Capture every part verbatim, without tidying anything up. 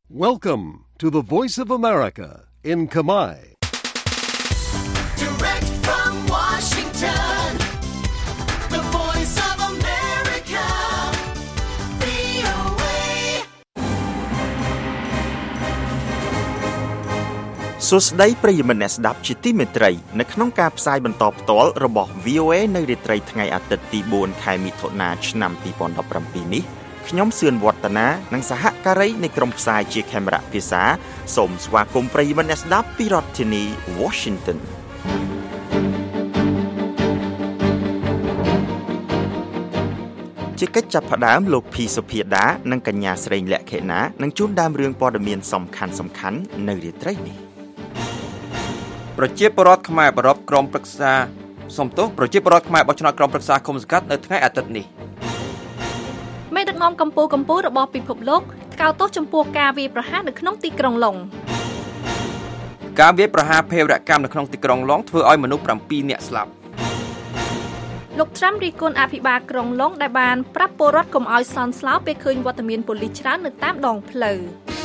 Welcome to the Voice of America in Khmer. Direct from Washington, the Voice of America, វី អូ เอសួស្តីប្រិយមិត្តអ្នកស្ដាប់ជាទីមេត្រីនៅក្នុងការផ្សាយបន្តផ្ទាល់របស់ វី អូ เอ នៅរាត្រីថ្ងៃអាទិត្យទីបួនខែមិថុនាឆ្នាំពីរពាន់ដប់ប្រាំពីរនេះខ្ញុំសឿនវឌ្ឍនានិងសហការីនៃក្រុមផ្សាយជាខេមរៈភាសាសូមស្វាគមន៍ប្រិយមិត្តអ្នកស្ដាប់ពីរដ្ឋធានី Washington ជាកិច្ចចាប់ផ្ដើមលោកភីសុភាដានិងកញ្ញាស្រីលក្ខិណានឹងជួនដើមរឿងព័ត៌មានសំខាន់សំខាន់នៅរាត្រីនេះប្រជាពលរដ្ឋខ្មែរបរិបទក្រុមប្រឹក្សាសំទោសប្រជាពលរដ្ឋខ្មែរបោះឆ្នោតក្រុមប្រឹក្សាគុំសង្កាត់នៅថ្ងៃអាទិត្យនេះមេដឹកនាំកម្ពុជាកម្ពុជារបស់ពិភពលោកថ្កោលទោសចំពោះការវាយប្រហារនៅក្នុងទីក្រុងឡុងការវាយប្រហារភេរវកម្មនៅក្នុងទីក្រុងឡុងធ្វើឲ្យមនុស្សប្រាំពីរនាក់ស្លាប់លោកត្រាំរីគុណអភិបាលក្រុងឡុងដែលបានប្រាប់ពលរដ្ឋកុំឲ្យសន់ស្លោពេលឃើញវត្តមានប៉ូលីសច្រើននៅតាមដងផ្លូវ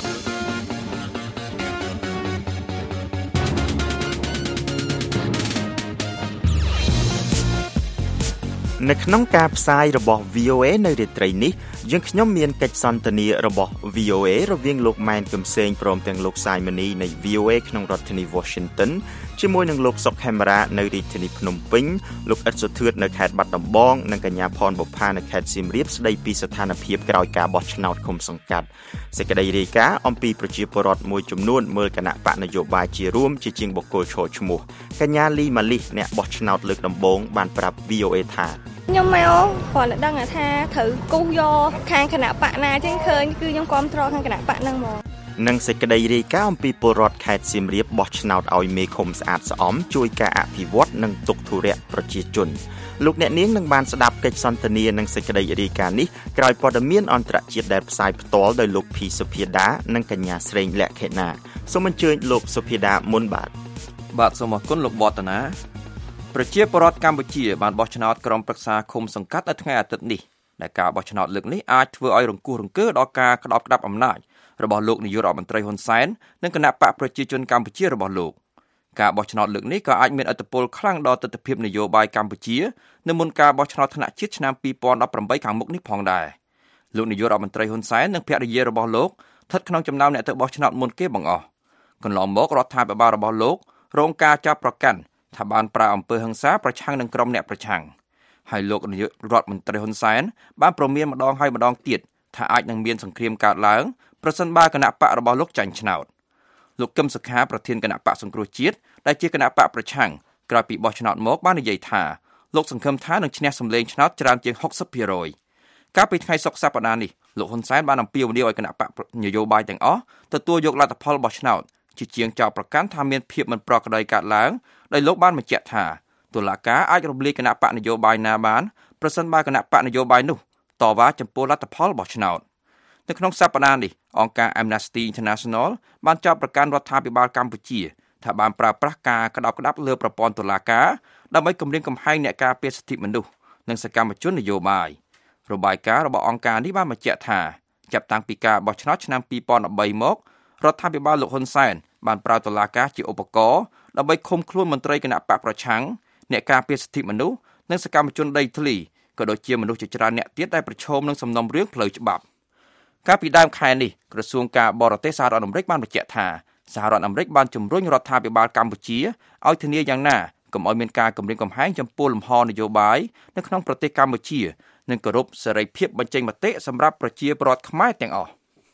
នៅក្នុងការផ្សាយរបស់ វី អូ เอ នៅរាត្រីនេះយើងខ្ញុំមានកិច្ចសន្ទនារបស់ វី អូ เอ រវាងលោកម៉ែនគឹមសេងព្រមទាំងលោកសាយមនីនៃ វី អូ เอ ក្នុងរដ្ឋធានី Washington ជាមួយនឹងលោកសុកខេមរានៅរាជធានីភ្នំពេញលោកអ៊ិតសុធឿតនៅខេត្តបាត់ដំបងនិងកញ្ញាផនបុប្ផានៅខេត្តសៀមរាបស្ដីពីស្ថានភាពក្រោយការបោះឆ្នោតឃុំសង្កាត់សេចក្តីរាយការណ៍អំពីប្រជាពលរដ្ឋមួយចំនួនមើលគណៈបកនយោបាយជារួមជាជាងបុគ្គលឈរឈ្មោះកញ្ញាលីម៉ាលីសអ្នកបោះឆ្នោតលើកដំបូងបានប្រាប់ វី អូ เอ ថាខ្ញុំមកគ្រាន់តែដឹងថាត្រូវគូសយកខាងគណៈបកណាចឹងឃើញគឺខ្ញុំគ្រប់គ្រងខាងគណៈបកហ្នឹងហ្មងនិងសេចក្តីរាយការណ៍អំពីពលរដ្ឋខេត្តសៀមរាបបោះឆ្នោតឲ្យមេឃុំស្អាតស្អំជួយការអភិវឌ្ឍនិងទុកធុរៈប្រជាជនលោកអ្នកនាងនឹងបានស្ដាប់កិច្ចសន្ទនានិងសេចក្តីរាយការណ៍នេះក្រោយព័ត៌មានអន្តរជាតិដែលផ្សាយផ្ទាល់ដោយលោកភីសុភាដានិងកញ្ញាស្រីលក្ខិណាសូមអញ្ជើញលោកសុភាដាមុនបាទបាទសូមអរគុណលោកវឌ្ឍនាប្រជាពលរដ្ឋកម្ពុជាបានបោះឆ្នោតក្រុមប្រឹក្សាឃុំសង្កាត់នៅថ្ងៃអាទិត្យនេះដែលការបោះឆ្នោតលើកនេះអាចធ្វើឲ្យរង្គោះរង្គើដល់ការក្តោបក្តាប់អំណាចរបស់លោកនាយករដ្ឋមន្ត្រីហ៊ុនសែននិងគណៈបកប្រជាជនកម្ពុជារបស់លោកការបោះឆ្នោតលើកនេះក៏អាចមានឥទ្ធិពលខ្លាំងដល់ទិដ្ឋភាពនយោបាយកម្ពុជានៅមុនការបោះឆ្នោតថ្នាក់ជាតិឆ្នាំពីរពាន់ដប់ប្រាំបីខាងមុខនេះផងដែរលោកនាយករដ្ឋមន្ត្រីហ៊ុនសែននិងភរិយារបស់លោកស្ថិតក្នុងចំណោមអ្នកទៅបោះឆ្នោតមុនគេបង្អស់កន្លងមករដ្ឋាភិបាលរបស់លោករងការចាប់ប្រកាន់ថាបានប្រើអំពើហិង្សាប្រឆាំងនឹងក្រុមអ្នកប្រឆាំងហើយលោកនាយករដ្ឋមន្ត្រីហ៊ុនសែនបានប្រមានម្ដងហើយម្ដងទៀតថាអាចនឹងមានសង្គ្រាមកើតឡើងប្រសិនបើគណៈបករបស់លោកចាញ់ឆ្នោតលោកកឹមសុខាប្រធានគណៈបកសង្គ្រោះជាតិដែលជាគណៈបកប្រឆាំងក្រោយពីបោះឆ្នោតមកបាននិយាយថាលោកសង្ឃឹមថានឹងឈ្នះសម្លេងឆ្នោតច្រើនជាង ហុកសិបភាគរយ កាលពីថ្ងៃសុក្រសប្តាហ៍នេះលោកហ៊ុនសែនបានអំពាវនាវឲ្យគណៈបកនយោបាយទាំងអស់ទទួលយកលទ្ធផលបោះឆ្នោតជាជាងចោទប្រកាន់ថាមានភាពមិនប្រក្រតីកើតឡើងដោយលោកបានបញ្ជាក់ថាតុលាការអាចរំលាយគណៈបកនយោបាយណាបានប្រសិនបើគណៈបកនយោបាយនោះតវ៉ាចំពោះលទ្ធផលបោះឆ្នោតនៅក្នុងសប្តាហ៍នេះអង្គការ Amnesty International បានចោទប្រកាន់រដ្ឋាភិបាលកម្ពុជាថាបានប្រើប្រាស់ការក្តោបក្តាប់លើប្រព័ន្ធតុលាការដើម្បីគំរាមកំហែងអ្នកការពារសិទ្ធិមនុស្សនិងសកម្មជននយោបាយរបាយការណ៍របស់អង្គការនេះបានបញ្ជាក់ថាចាប់តាំងពីការបោះឆ្នោតឆ្នាំពីរពាន់ដប់បីមករដ្ឋាភិបាលលោកហ៊ុនសែនបានប្រើតុលាការជាឧបករណ៍ដើម្បីឃុំខ្លួនមន្ត្រីគណៈបកប្រឆាំងអ្នកការពារសិទ្ធិមនុស្សនិងសកម្មជនដីធ្លីក៏ដូចជាមនុស្សជាច្រើនអ្នកទៀតដែលប្រឈមនឹងសំណុំរឿងផ្លូវច្បាប់កាលពីដើមខែនេះក្រសួងការបរទេសសហរដ្ឋអាមេរិកបានបញ្ជាក់ថាសហរដ្ឋអាមេរិកបានជំរុញរដ្ឋាភិបាលកម្ពុជាឲ្យធានាយ៉ាងណាកុំឲ្យមានការគំរាមកំហែងចំពោះលំហនយោបាយនៅក្នុងប្រទេសកម្ពុជានិងគោរពសេរីភាពបញ្ចេញមតិសម្រាប់ប្រជាពលរដ្ឋខ្មែរទាំងអស់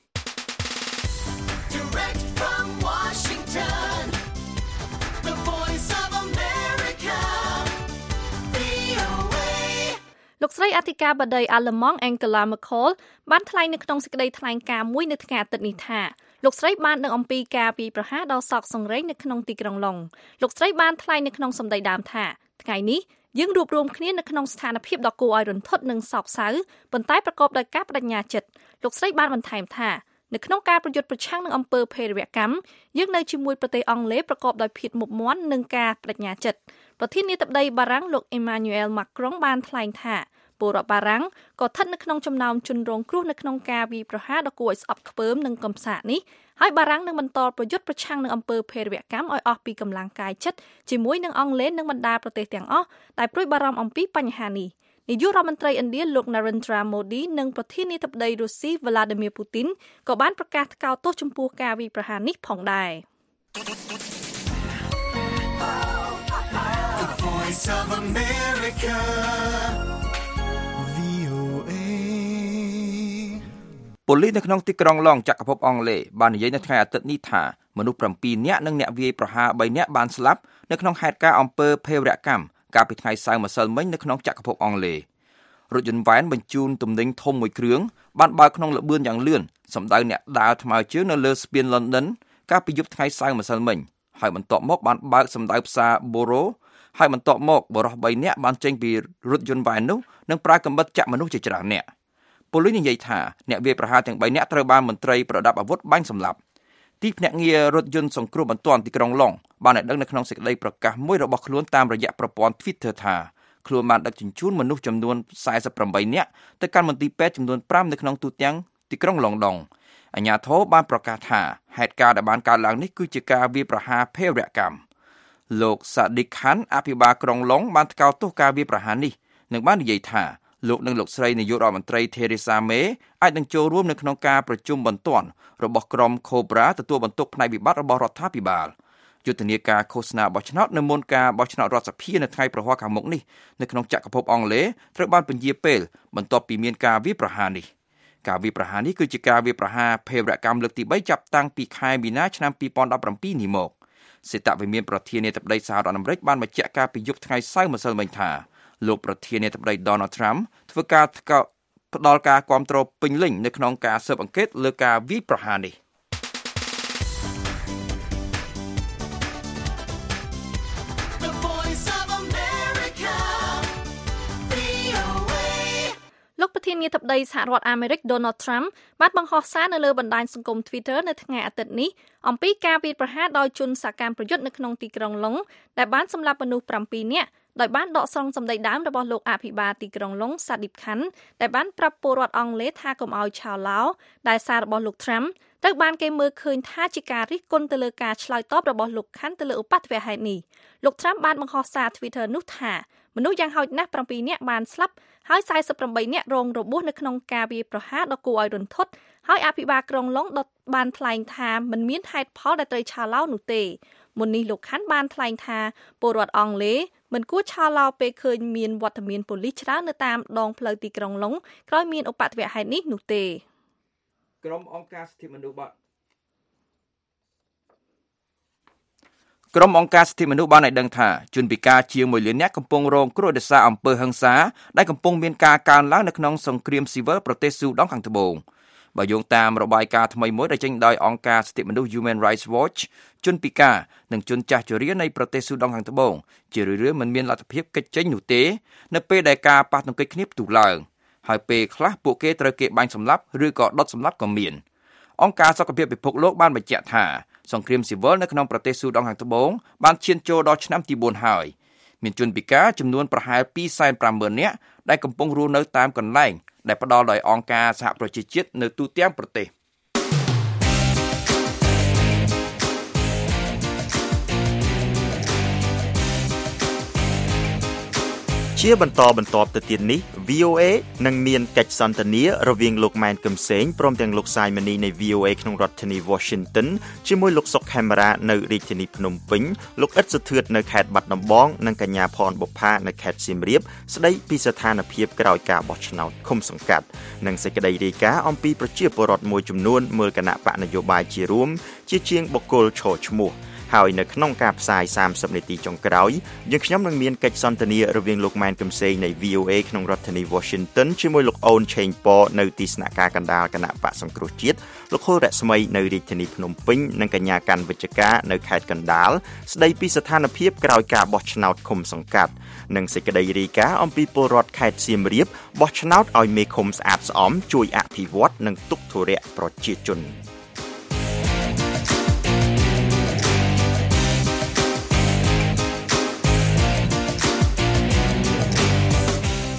លោកស្រីអធិការបតីអាល្លឺម៉ង់ Angela Merkel បានថ្លែងនៅក្នុងសេចក្តីថ្លែងការណ៍មួយនៅថ្ងៃអាទិត្យនេះថាលោកស្រីបានដឹងអំពីការវាយប្រហារដល់សោកសង្រេងនៅក្នុងទីក្រុងឡុងលោកស្រីបានថ្លែងនៅក្នុងសម្ដីដើមថាថ្ងៃនេះយើងរួបរวมគ្នានៅក្នុងស្ថានភាពដ៏គួរឲ្យរន្ធត់និងសោកសៅប៉ុន្តែប្រកបដោយការបដិញ្ញាចិត្តលោកស្រីបានបន្ថែមថានៅក្នុងការប្រយុទ្ធប្រឆាំងនឹងអំពើភេរវកម្មយើងនៅជាមួយប្រទេសអង់គ្លេសប្រកបដោយភាពមុខមាត់និងការបដិញ្ញាចិត្តប្រធានាធិបតីបារាំងលោក Emmanuel Macron បានថ្លែងថាពលរដ្ឋបារាំងក៏ស្ថិតនៅក្នុងចំណោមជនរងគ្រោះនៅក្នុងការវាយប្រហារដ៏គួរឲ្យស្អប់ខ្ពើមនិងកំសាកនេះហើយបារាំងនឹងបន្តប្រយុទ្ធប្រឆាំងនឹងអំពើភេរវកម្មឲ្យអស់ពីកម្លាំងកាយចិត្តជាមួយនឹងអង់គ្លេសនិងបណ្ដាប្រទេសទាំងអស់ដែលព្រួយបារម្ភអំពីបញ្ហានេះនាយករដ្ឋមន្ត្រីឥណ្ឌាលោក Narendra Modi និងប្រធានាធិបតីរុស្ស៊ី Vladimir Putin ក៏បានប្រកាសថ្កោលទោសចំពោះការវាយប្រហារនេះផងដែរ The Voice of America វី អូ เอប៉ូលីសនៅក្នុងទីក្រុងឡុងចក្រភពអង់គ្លេសបាននិយាយនៅថ្ងៃអាទិត្យនេះថាមនុស្សប្រាំពីរនាក់និងអ្នកវាយប្រហារបីនាក់បានស្លាប់នៅក្នុងហេតុការណ៍អំពើភេរវកម្មកាលពីថ្ងៃសៅរ៍ម្សិលមិញនៅក្នុងចក្រភពអង់គ្លេសរថយន្តវ៉ែនបញ្ជូនទំនិញធំមួយគ្រឿងបានបើកក្នុងល្បឿនយ៉ាងលឿនសម្ដៅអ្នកដើរថ្មើរជើងនៅលើស្ពាន London កាលពីយប់ថ្ងៃសៅរ៍ម្សិលមិញហើយបន្ទាប់មកបានបើកសម្ដៅផ្សារ Borough ហើយបន្ទាប់មកបរិសុទ្ធបីនាក់បានចេញពីរថយន្តវ៉ែននោះនិងប្រើកាំបិតចាក់មនុស្សជាច្រើននាក់ប៉ូលីសនិយាយថាអ្នកវាយប្រហារទាំងបីនាក់ត្រូវបានមន្ត្រីប្រដាប់អាវុធបាញ់សម្លាប់ទីភ្នាក់ងាររថយន្តសង្គ្រោះបន្ទាន់ទីក្រុងឡុងបានឲ្យដឹងនៅក្នុងសេចក្តីប្រកាសមួយរបស់ខ្លួនតាមរយៈប្រព័ន្ធ Twitter ថាខ្លួនបានដឹកជញ្ជូនមនុស្សចំនួនសែសិបប្រាំបីនាក់ទៅកាន់មន្ទីរពេទ្យចំនួនប្រាំនៅក្នុងទូទាំងទីក្រុងឡុងដុងអាជ្ញាធរបានប្រកាសថាហេតុការណ៍ដែលបានកើតឡើងនេះគឺជាការវាយប្រហារភេរវកម្មលោក Sadiq Khan អភិបាលក្រុងឡុងបានថ្កោលទោសការវាយប្រហារនេះនិងបាននិយាយថាលោកនិងលោកស្រីនាយករដ្ឋមន្ត្រី Theresa May អាចនឹងចូលរួមនៅក្នុងការប្រជុំបន្ទាន់របស់ក្រុម Cobra ទទួលបន្ទុកផ្នែកវិបត្តិរបស់រដ្ឋាភិបាលយុទ្ធនាការឃោសនាបោះឆ្នោតនៅមុនការបោះឆ្នោតរដ្ឋសភានៅថ្ងៃប្រហ័សខាងមុខនេះនៅក្នុងចក្រភពអង់គ្លេសត្រូវបានពន្យាពេលបន្ទាប់ពីមានការវាយប្រហារនេះការវាយប្រហារនេះគឺជាការវាយប្រហារភេរវកម្មលើកទីបីចាប់តាំងពីខែមីនាឆ្នាំពីរពាន់ដប់ប្រាំពីរនេះមកសេតវិមានប្រធានាធិបតីសហរដ្ឋអាមេរិកបានបញ្ជាក់ការពីយប់ថ្ងៃសៅរ៍ម្សិលមិញថាលោកប្រធានាធិបតី Donald Trump ធ្វើការផ្ដល់ការគាំទ្រពេញលេញនៅក្នុងការស៊ើបអង្កេតលើការវាយប្រហារនេះ The Voice of America វី អូ เอលោកប្រធានាធិបតីសហរដ្ឋអាមេរិក Donald Trump បានបង្ហោះសារនៅលើបណ្ដាញសង្គម Twitter នៅថ្ងៃអាទិត្យនេះអំពីការវាយប្រហារដោយជនសកម្មប្រយុទ្ធនៅក្នុងទីក្រុងឡុងដែលបានសម្លាប់មនុស្សប្រាំពីរនាក់ដោយបានដកស្រង់សម្ដីដើមរបស់លោកអភិបាលទីក្រុងឡុង Sadiq Khan ដែលបានប្រាប់ពលរដ្ឋអង់គ្លេសថាកុំឲ្យឆោឡោដែលសាររបស់លោក Trump ត្រូវបានគេមើលឃើញថាជាការរិះគន់ទៅលើការឆ្លើយតបរបស់លោក Khan ទៅលើឧបទ្ទវហេតុនេះលោក Trump បានបង្ហោះសារ Twitter នោះថាមនុស្សយ៉ាងហោចណាស់ប្រាំពីរនាក់បានស្លាប់ហើយសែសិបប្រាំបីនាក់រងរបួសនៅក្នុងការវាយប្រហារដ៏គួរឲ្យរន្ធត់ហើយអភិបាលក្រុងឡុងបានថ្លែងថាមិនមានហេតុផលដែលត្រូវឆោឡោនោះទេមុននេះលោក Khan បានថ្លែងថាពលរដ្ឋអង់គ្លេសមិនគួរឆោឡោពេលឃើញមានវត្តមានប៉ូលីសច្រើននៅតាមដងផ្លូវទីក្រុងឡុងក្រោយមានឧបទ្ទវហេតុនេះនោះទេក្រុមអង្គការសិទ្ធិមនុស្សបានក្រុមអង្គការសិទ្ធិមនុស្សបានឲ្យដឹងថាជនពិការជាងមួយលាននាក់កំពុងរងគ្រោះដោយសារអំពើហិង្សាដែលកំពុងមានការកើនឡើងនៅក្នុងសង្គ្រាមស៊ីវិលប្រទេសស៊ូដង់ខាងត្បូងបើយោងតាមរបាយការណ៍ថ្មីមួយដែលចេញដោយអង្គការសិទ្ធិមនុស្ស Human Rights Watch ជនពិការនិងជនចាស់ជរានៃប្រទេសស៊ូដង់ខាងត្បូងជារឿយៗមិនមានលទ្ធភាពកិច្ចចេញនោះទេនៅពេលដែលការប៉ះទង្គិចគ្នាផ្ទុះឡើងហើយពេលខ្លះពួកគេត្រូវគេបាញ់សម្លាប់ឬក៏ដុតសម្លាប់ក៏មានអង្គការសុខភាពពិភពលោកបានបញ្ជាក់ថាសង្គ្រាមស៊ីវិលនៅក្នុងប្រទេសស៊ូដង់ខាងត្បូងបានឈានចូលដល់ឆ្នាំទីបួនហើយមានជនពិការចំនួនប្រហែលពីរសែនប្រាំម៉ឺននាក់ដែលកំពុងរស់នៅតាមកន្លែងដែលផ្ដល់ដោយអង្គការសហប្រជាជាតិនៅទូទាំងប្រទេសជាបន្តបន្ទាប់ទៅទៀតនេះ វី អូ เอ នឹងមានកិច្ចសន្ទនារវាងលោកម៉ែនកឹមសេងព្រមទាំងលោកសាយម៉ានីនៃ វី អូ เอ ក្នុងរដ្ឋធានី Washington ជាមួយលោកសុកខេមរានៅរាជធានីភ្នំពេញលោកអ៊ិតសុធឿននៅខេត្តបាត់ដំបងនិងកញ្ញាផនបុប្ផានៅខេត្តសៀមរាបស្ដីពីស្ថានភាពក្រោយការបោះឆ្នោតឃុំសង្កាត់និងសេចក្តីរាយការណ៍អំពីប្រជាពលរដ្ឋមួយចំនួនមើលគណៈបកនយោបាយជារួមជាជាងបុគ្គលឈរឈ្មោះហើយនៅក្នុងការផ្សាយសាមសិបនាទីចុងក្រោយយើងខ្ញុំនឹងមានកិច្ចសន្ទនារវាងលោកម៉ែនកឹមសេងនៃ វី អូ เอ ក្នុងរដ្ឋធានី Washington ជាមួយលោកអូនឆេងប៉នៅទីស្នាក់ការកណ្ដាលគណៈបកសង្គ្រោះជាតិលោកខុលរស្មីនៅរាជធានីភ្នំពេញនិងកញ្ញាកាន់វិជ្ជការនៅខេត្តកណ្ដាលស្ដីពីស្ថានភាពក្រោយការបោះឆ្នោតឃុំសង្កាត់និងសេចក្តីរាយការណ៍អំពីពលរដ្ឋខេត្តសៀមរាបបោះឆ្នោតឲ្យមេឃុំស្អាតស្អំជួយអភិវឌ្ឍនិងទុកធុរៈប្រជាជន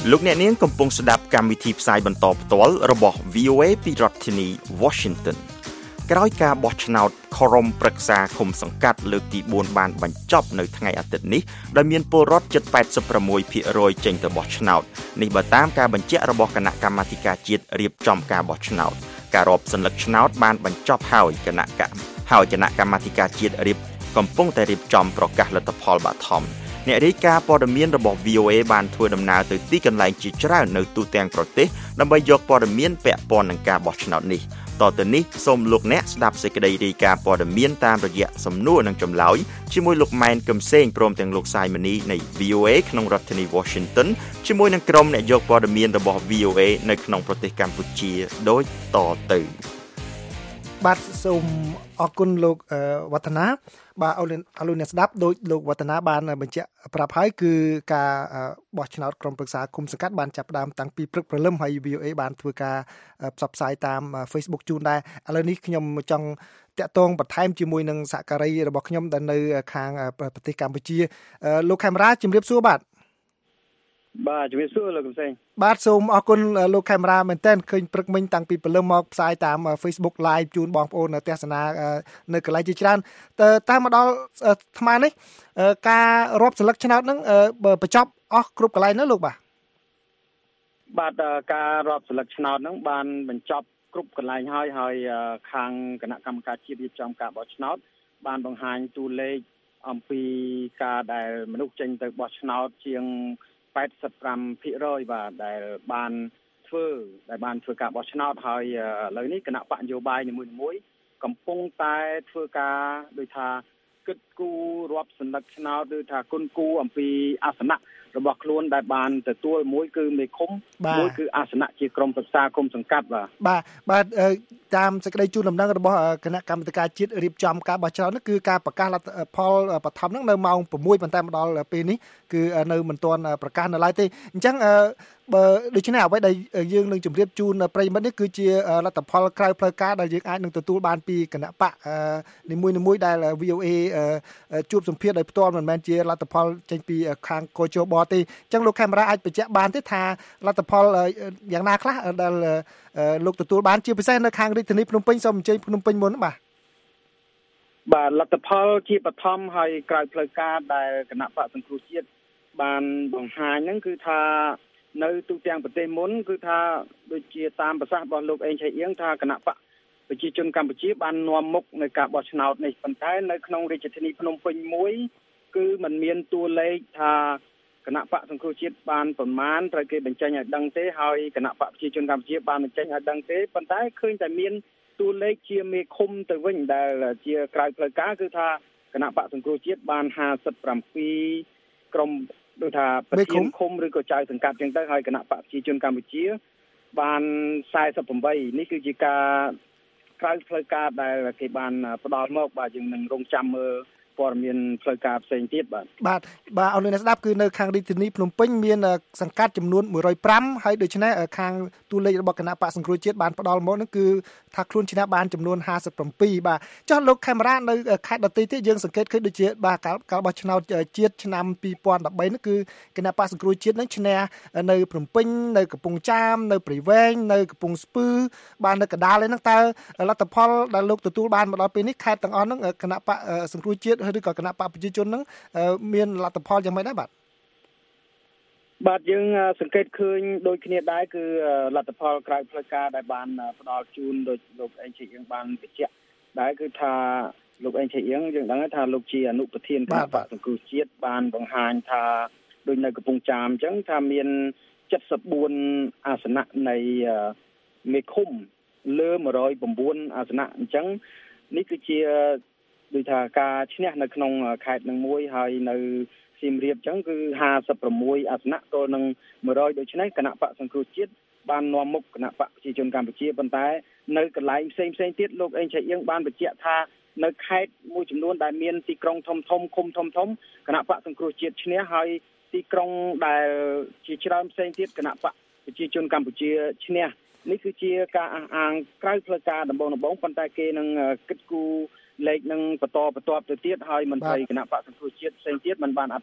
លោកអ្នកនាងកំពុងស្ដាប់កម្មវិធីផ្សាយបន្តផ្ទាល់របស់ វី អូ เอ ពីរដ្ឋធានី Washington ក្រោយការបោះឆ្នោតក្រុមប្រឹក្សាឃុំសង្កាត់លើកទីបួនបានបញ្ចប់នៅថ្ងៃអាទិត្យនេះដោយមានពលរដ្ឋជិត แปดสิบหกភាគរយ ចេញទៅបោះឆ្នោតនេះបើតាមការបញ្ជាក់របស់គណៈកម្មាធិការជាតិរៀបចំការបោះឆ្នោតការរាប់សន្លឹកឆ្នោតបានបញ្ចប់ហើយគណៈកម្មហើយគណៈកម្មាធិការជាតិរៀបកំពុងតែរៀបចំប្រកាសលទ្ធផលបឋមអ្នករាយការណ៍ព័ត៌មានរបស់ វី អូ เอ បានធ្វើដំណើរទៅទីកន្លែងជាច្រើននៅទូទាំងប្រទេសដើម្បីយកព័ត៌មានពាក់ព័ន្ធនឹងការបោះឆ្នោតនេះតទៅនេះសូមលោកអ្នកស្ដាប់សេចក្តីរាយការណ៍ព័ត៌មានតាមរយៈសំណួរនិងចម្លើយជាមួយលោកម៉ែនកឹមសេងព្រមទាំងលោកសាយមនីនៃ វី អូ เอ ក្នុងរដ្ឋធានី Washington ជាមួយនឹងក្រុមអ្នកយកព័ត៌មានរបស់ វី អូ เอ នៅក្នុងប្រទេសកម្ពុជាដូចតទៅបាទសូមអរគុណលោកវឌ្ឍនាបាទអរអរលោកអ្នកស្ដាប់ដោយលោកវឌ្ឍនាបានបញ្ជាក់ប្រាប់ហើយគឺការបោះឆ្នោតក្រុមប្រឹក្សាឃុំសង្កាត់បានចាប់ផ្ដើមតាំងពីព្រឹកព្រលឹមហើយ វី អូ เอ បានធ្វើការផ្សព្វផ្សាយតាម Facebook ជូនដែរឥឡូវនេះខ្ញុំចង់តាក់ទងបន្ថែមជាមួយនឹងសហការីរបស់ខ្ញុំដែលនៅខាងប្រទេសកម្ពុជាលោកខេមរាជំរាបសួរបាទបាទជំរាបសួរលោកកំសែងបាទសូមអរគុណលោកខេមរាមែនតើឃើញព្រឹកមិញតាំងពីព្រលឹមមកផ្សាយតាម Facebook Live ជូនបងប្អូនទស្សនានៅកន្លែងជាច្រើនតើតាមមកដល់អាត្មានេះការរាប់សន្លឹកឆ្នោតហ្នឹងបញ្ចប់អស់គ្រប់កន្លែងនោះលោកបាទបាទការរាប់សន្លឹកឆ្នោតហ្នឹងបានបញ្ចប់គ្រប់កន្លែងហើយហើយខាងគណៈកម្មការជាតិរៀបចំការបោះឆ្នោតបានបង្ហាញតួលេខអំពីការដែលមនុស្សចេញទៅបោះឆ្នោតជាងแปดสิบห้าភាគរយ បាទដែលបានធ្វើដែលបានធ្វើការបោះឆ្នោតហើយឥឡូវនេះគណៈបកនយោបាយនីមួយៗកំពុងតែធ្វើការដូចថាគិតគូររាប់សន្លឹកឆ្នោតឬថាគុណគូអំពីអាសនៈរបស់ខ្លួនដែលបានទទួលមួយគឺមេឃុំមួយគឺអាសនៈជាក្រុមប្រឹក្សាគុំសង្កាត់បាទបាទបាទតាមសេចក្តីជូនដំណឹងរបស់គណៈកម្មាធិការជាតិរៀបចំការបោះឆ្នោតនោះគឺការប្រកាសលទ្ធផលបឋមនោះនៅម៉ោងหกប៉ុន្តែមកដល់ពេលនេះគឺនៅមិនទាន់ប្រកាសនៅឡើយទេអញ្ចឹងបើដូច្នេះអ្វីដែលយើងនឹងជម្រាបជូនប្រិយមិត្តនេះគឺជាលទ្ធផលក្រៅផ្លូវការដែលយើងអាចនឹងទទួលបានពីគណៈបកនីមួយៗដែល វី អូ เอ ជួបសម្ភាសដោយផ្ទាល់មិនមែនជាលទ្ធផលចេញពីខាងកោជបទេអញ្ចឹងលោកខេមរាអាចបញ្ជាក់បានទេថាលទ្ធផលយ៉ាងណាខ្លះដែលលោកទទួលបានជាពិសេសនៅខាងរាជធានីភ្នំពេញសូមអញ្ជើញភ្នំពេញមុនបាទបាទលទ្ធផលជាបឋមហើយក្រៅផ្លូវការដែលគណៈបកសង្គ្រោះជាតិបានបង្ហាញហ្នឹងគឺថានៅទូទាំងប្រទេសមុនគឺថាដូចជាតាមប្រសាសន៍របស់លោកអេងឆៃអៀងថាគណៈបកប្រជាជនកម្ពុជាបាននាំមុខនៅការបោះឆ្នោតនេះប៉ុន្តែនៅក្នុងរាជធានីភ្នំពេញមួយគឺมันមានតួលេខថាគណៈបកសង្គ្រោះជាតិបានប្រមាណត្រូវគេបញ្ចេញឲ្យដឹងទេហើយគណៈបកប្រជាជនកម្ពុជាបានបញ្ចេញឲ្យដឹងទេប៉ុន្តែឃើញតែមានតួលេខជាមេឃុំទៅវិញដែលជាក្រៅផ្លូវការគឺថាគណៈបកសង្គ្រោះជាតិបានห้าสิบเจ็ดក្រុមដូចថាប្រធានឃុំឬក៏ចៅសង្កាត់ចឹងទៅហើយគណៈបកប្រជាជនកម្ពុជាបាន四十八នេះគឺជាការក្រៅផ្លូវការដែលគេបានផ្ដល់មកបាទយើងនឹងរងចាំមើលព័ត៌មានផ្លូវការផ្សេងទៀតបាទបាទបាទអរលោកអ្នកស្ដាប់គឺនៅខាងរាជធានីភ្នំពេញមានសង្កាត់ចំនួនmột không nămហើយដូច្នេះខាងតួលេខរបស់គណៈបកសង្គ្រោះជាតិបានផ្ដល់មកនោះគឺថាខ្លួនឈ្នះបានចំនួនห้าสิบเจ็ดបាទចុះលោកខេមរានៅខេត្តដទៃទៀតយើងសង្កេតឃើញដូចជាបាទការបោះឆ្នោតជាតិឆ្នាំពីរពាន់ដប់បីនោះគឺគណៈបកសង្គ្រោះជាតិនឹងឈ្នះនៅភ្នំពេញនៅកំពង់ចាមនៅព្រៃវែងនៅកំពង់ស្ពឺបាននៅកណ្ដាលឯហ្នឹងតើលទ្ធផលដែលលោកទទួលបានមកដល់ពេលនេះខេត្តទាំងអស់ហ្នឹងគណៈបកសង្គ្រោះជាតិឬក៏គណៈបកប្រជាជនហ្នឹងមានលទ្ធផលយ៉ាងម៉េចដែរបាទបាទយើងសង្កេតឃើញដូចគ្នាដែរគឺលទ្ធផលក្រៅផ្លូវការដែលបានផ្ដល់ជូនដោយលោកអេងឆៃអៀងបានបញ្ជាក់ដែរគឺថាលោកអេងឆៃអៀងយើងដឹងថាលោកជាអនុប្រធានគណៈបកសង្គ្រោះជាតិបានបង្ហាញថាដូចនៅកំពង់ចាមអញ្ចឹងថាមានเจ็ดสิบสี่អាសនៈនៃមេឃុំលើmột không chínអាសនៈអញ្ចឹងនេះគឺជាដូចថាការឈ្នះនៅក្នុងខេត្តនឹងមួយហើយនៅសៀមរាបអញ្ចឹងគឺห้าสิบหกអាសនៈទល់នឹងmột trămដូច្នេះគណៈបកសង្គ្រោះជាតិបាននាំមុខគណៈបកប្រជាជនកម្ពុជាប៉ុន្តែនៅកន្លែងផ្សេងផ្សេងទៀតលោកអេងឆៃអៀងបានបញ្ជាក់ថានៅខេត្តមួយចំនួនដែលមានទីក្រុងធំធំឃុំធំធំគណៈបកសង្គ្រោះជាតិឈ្នះហើយទីក្រុងដែលជាច្រើនផ្សេងទៀតគណៈបកប្រជាជនកម្ពុជាឈ្នះនេះគឺជាការអះអាងក្រៅផ្លូវការដំបូងដំបូងប៉ុន្តែគេនឹងគិតគូរលេខនឹងបន្តបន្ទាប់ទៅទៀតហើយមន្ត្រីគណៈបកសង្គ្រោះជាតិផ្សេងទៀតមិនបានអធិ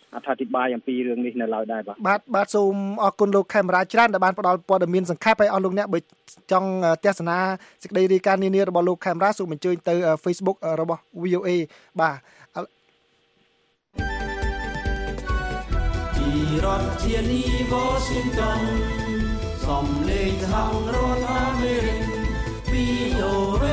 អត្ថាធិប្បាយអំពីរឿងនេះនៅឡើយដែរបាទបាទបាទសូមអរគុណលោកខេមរាច្រើនដែលបានផ្ដល់ព័ត៌មានសង្ខេបឲ្យអស់លោកអ្នកបើចង់ទស្សនាសេចក្តីរាយការណ៍នានារបស់លោកខេមរាសូមអញ្ជើញទៅ Facebook របស់ វី អូ เอ បាទពីរដ្ឋធានី Washington សំឡេងសហរដ្ឋអាមេរិក វី អូ เอ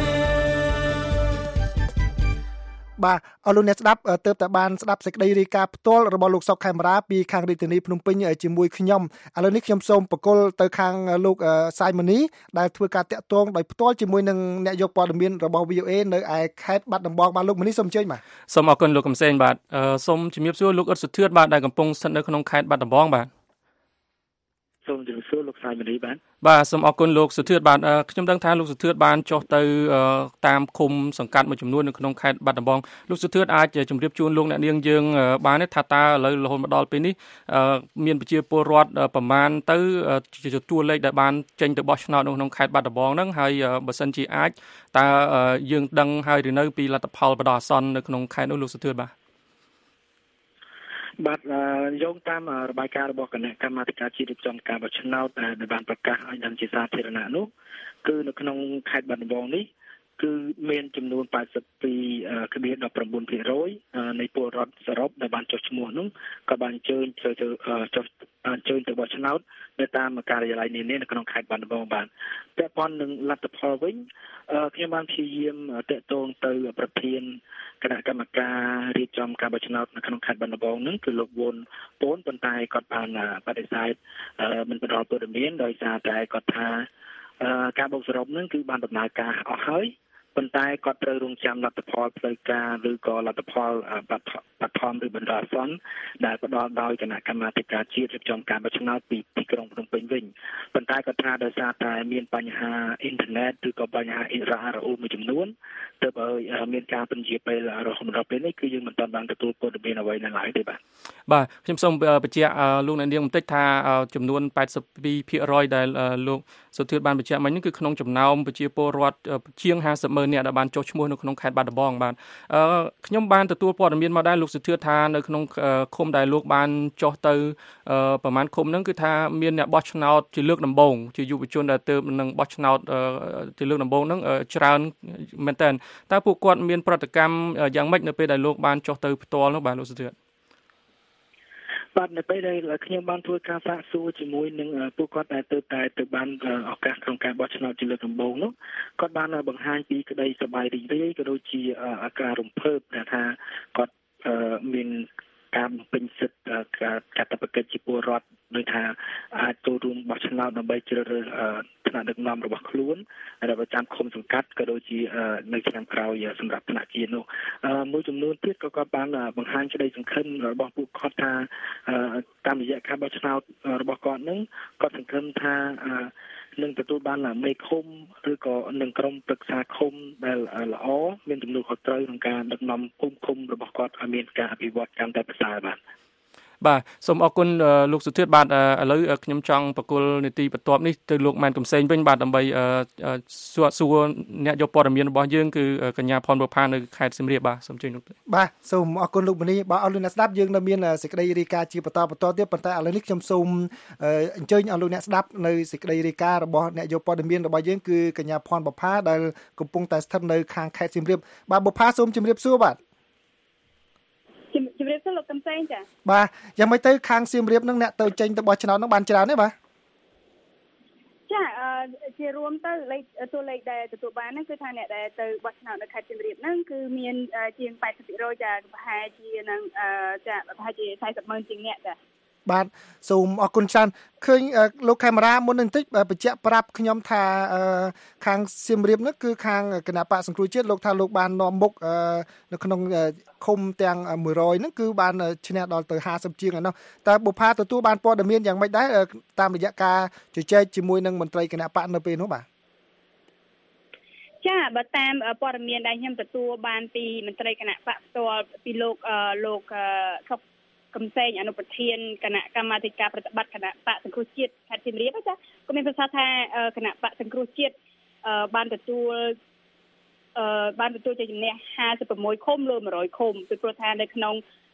បាទអរលោកអ្នកស្ដាប់ទើបតែបានស្ដាប់សេចក្តីរាយការណ៍ផ្ទាល់របស់លោកសុកខេមរាពីខាងរាជធានីភ្នំពេញជាមួយខ្ញុំឥឡូវនេះខ្ញុំសូមបកគលទៅខាងលោកសាយម៉ានីដែលធ្វើការតាក់ទងដោយផ្ទាល់ជាមួយនឹងអ្នកយកព័ត៌មានរបស់ វី អូ เอ នៅឯខេត្តបាត់ដំបងបាទលោកម៉ានីសូមអញ្ជើញបាទសូមអរគុណលោកកំសែងបាទសូមជំរាបសួរលោកអ៊ុតសុធឿនបាទដែលកំពុងស្ថិតនៅក្នុងខេត្តបាត់ដំបងបាទសូមជម្រាបសួរលោកសាយម៉ានីបាទបាទសូមអរគុណលោកសុធឿនបាទខ្ញុំដឹងថាលោកសុធឿនបានចុះទៅតាមឃុំសង្កាត់មួយចំនួននៅក្នុងខេត្តបាត់ដំបងលោកសុធឿនអាចជម្រាបជូនលោកអ្នកនាងយើងបានទេថាតើឥឡូវរហូតមកដល់ពេលនេះមានប្រជាពលរដ្ឋប្រមាណទៅជាតួលេខដែលបានចេញទៅបោះឆ្នោតនៅក្នុងខេត្តបាត់ដំបងហ្នឹងហើយបើសិនជាអាចតើយើងដឹងហើយឬនៅពីលទ្ធផលបដិអាសន្ននៅក្នុងខេត្តនោះលោកសុធឿនបាទបាទយោងតាមរបាយការណ៍របស់គណៈកម្មាធិការជាតិរៀបចំការបោះឆ្នោតដែលបានប្រកាសឲ្យដឹងជាសាធារណៈនោះគឺនៅក្នុងខេត្តបាត់ដំបងនេះគឺមានចំនួន 八十二 គ្រា ដប់ប្រាំបួនភាគរយ នៃពលរដ្ឋសរុបដែលបានចុះឈ្មោះនោះក៏បានអញ្ជើញទៅចុះអញ្ជើញទៅបោះឆ្នោតនៅតាមការិយាល័យនានានៅក្នុងខេត្តបាត់ដំបងបានពាក់ព័ន្ធនឹងលទ្ធផលវិញខ្ញុំបានព្យាយាមតាក់ទងទៅប្រធានគណៈកម្មការរៀបចំការបោះឆ្នោតនៅក្នុងខេត្តបាត់ដំបងនឹងគឺលោកវុនពូនប៉ុន្តែគាត់បានបដិសេធមិនផ្ដល់ព័ត៌មានដោយសារតែគាត់ថាការបោកសរុបនឹងគឺបានដំណើរការអស់ហើយប៉ុន្តែគាត់ត្រូវរងចាំលទ្ធផលផ្លូវការឬក៏លទ្ធផលបឋមឬបណ្ដោះអាសន្នដែលផ្ដល់ដោយគណៈកម្មាធិការជាតិរៀបចំការបោះឆ្នោតពីទីក្រុងភ្នំពេញវិញប៉ុន្តែគាត់ថាដោយសារតែមានបញ្ហាអ៊ីនធឺណិតឬក៏បញ្ហាអ៊ីរ៉ារ៉ាអ៊ូមួយចំនួនទើបឲ្យមានការពន្យាពេលរហូតដល់ពេលនេះគឺយើងមិនទាន់បានទទួលព័ត៌មានអ្វីនៅឡើយទេបាទបាទខ្ញុំសូមបញ្ជាក់លោកអ្នកនាងបន្តិចថាចំនួន 八十二 ភាគរយដែលលោកសុធឿនបានបញ្ជាក់មិញនេះគឺក្នុងចំណោមប្រជាពលរដ្ឋជាង ห้าสิบ ម៉ឺននាក់ដែលបានចុះឈ្មោះនៅក្នុងខេត្តបាត់ដំបងបាទខ្ញុំបានទទួលព័ត៌មានមកដែរលោកសុធឿនថានៅក្នុងឃុំដែលលោកបានចុះទៅប្រហែលឃុំហ្នឹងគឺថាមានអ្នកបោះឆ្នោតជាលើកដំបូងជាយុវជនដែលទើបនឹងបោះឆ្នោតជាលើកដំបូងហ្នឹងច្រើនមែនតើតើពួកគាត់មានប្រតិកម្មយ៉ាងម៉េចនៅពេលដែលលោកបានចុះទៅផ្ទាល់នោះបាទលោកសុធឿនបាទនៅពេលដែលខ្ញុំបានធ្វើការសាកសួរជាមួយនឹងពួកគាត់ដែលទៅតែទៅបានឱកាសក្នុងការបោះឆ្នោតជាលើកដំបូងនោះគាត់បានបង្ហាញពីក្តីសប្បាយរីករាយក៏ដូចជាការរំភើបដែលថាគាត់មានការបំពេញសិទ្ធិកាតព្វកិច្ចជាពលរដ្ឋដោយថាអាចចូលរួមបោះឆ្នោតដើម្បីជ្រើសរើសថ្នាក់ដឹកនាំរបស់ខ្លួនដែលប្រចាំឃុំសង្កាត់ក៏ដូចជានៅឆ្នាំក្រោយសម្រាប់ថ្នាក់ជាតិនោះមួយចំនួនទៀតក៏គាត់បានបង្ហាញក្តីសង្ឃឹមរបស់ពួកគាត់ថាតាមរយៈការបោះឆ្នោតរបស់គាត់នឹងគាត់សង្ឃឹមថានឹងទទួលបានមេឃុំឬក៏នឹងក្រុមប្រឹក្សាឃុំដែលល្អមានទំនួលខុសត្រូវក្នុងការដឹកនាំភូមិឃុំរបស់គាត់ឲ្យមានការអភិវឌ្ឍកាន់តែប្រសើរបាទបាទសូមអរគុណលោកសុធឿនបាទឥឡូវខ្ញុំចង់បកគលនីតិបន្ទាប់នេះទៅលោកម៉ែនកំសែងវិញបាទដើម្បីសួរសួរអ្នកយកព័ត៌មានរបស់យើងគឺកញ្ញាផនបុប្ផានៅខេត្តសៀមរាបបាទសូមជួយលោកបាទសូមអរគុណលោកមនីបាទអរលោកអ្នកស្ដាប់យើងនៅមានសេចក្តីរាយការណ៍ជាបន្តបន្តទៀតប៉ុន្តែឥឡូវនេះខ្ញុំសូមអញ្ជើញអស់លោកអ្នកស្ដាប់នៅសេចក្តីរាយការណ៍របស់អ្នកយកព័ត៌មានរបស់យើងគឺកញ្ញាផនបុប្ផាដែលកំពុងតែស្ថិតនៅខាងខេត្តសៀមរាបបាទបុប្ផាសូមជម្រាបសួរបាទជំរាបសួរលោកកំសែងចាបាទយ៉ាងម៉េចទៅខាងសៀមរាបនឹងអ្នកទៅចេញទៅបោះឆ្នោតនឹងបានច្រើនទេបាទចាជារួមទៅលេខតួលេខដែលទទួលបានហ្នឹងគឺថាអ្នកដែលទៅបោះឆ្នោតនៅខេត្តសៀមរាបហ្នឹងគឺមានជាង 八十ភាគរយ ចាប្រហែលជានឹងចាប្រហែលជា สี่สิบ ម៉ឺនជាងអ្នកចាបាទសូមអរគុណច្រើនឃើញលោកខេមរាមុននឹងបន្តិចបញ្ជាក់ប្រាប់ខ្ញុំថាខាងសៀមរាបនោះគឺខាងគណៈបកសង្គ្រោះជាតិលោកថាលោកបាននាំមុខនៅក្នុងឃុំទាំងមួយរយហ្នឹងគឺបានឈ្នះដល់ទៅห้าสิบជាងឯនោះតើបុប្ផាទទួលបានព័ត៌មានយ៉ាងម៉េចដែរតាមរយៈការជជែកជាមួយនឹងមន្ត្រីគណៈបកនៅពេលនោះបាទចាបើតាមព័ត៌មានដែលខ្ញុំទទួលបានពីមន្ត្រីគណៈបកផ្ទាល់ពីលោកលោកសុកកំសែងអនុប្រធានគណៈកម្មាធិការប្រតិបត្តិគណៈបកសង្គ្រោះជាតិខេត្តសៀមរាបចាក៏មានប្រសាសន៍ថាគណៈបកសង្គ្រោះជាតិបានទទួលបានទទួលជ័យជំនះห้าสิบหกឃុំលើមួយរយឃុំពីព្រោះថានៅក្នុង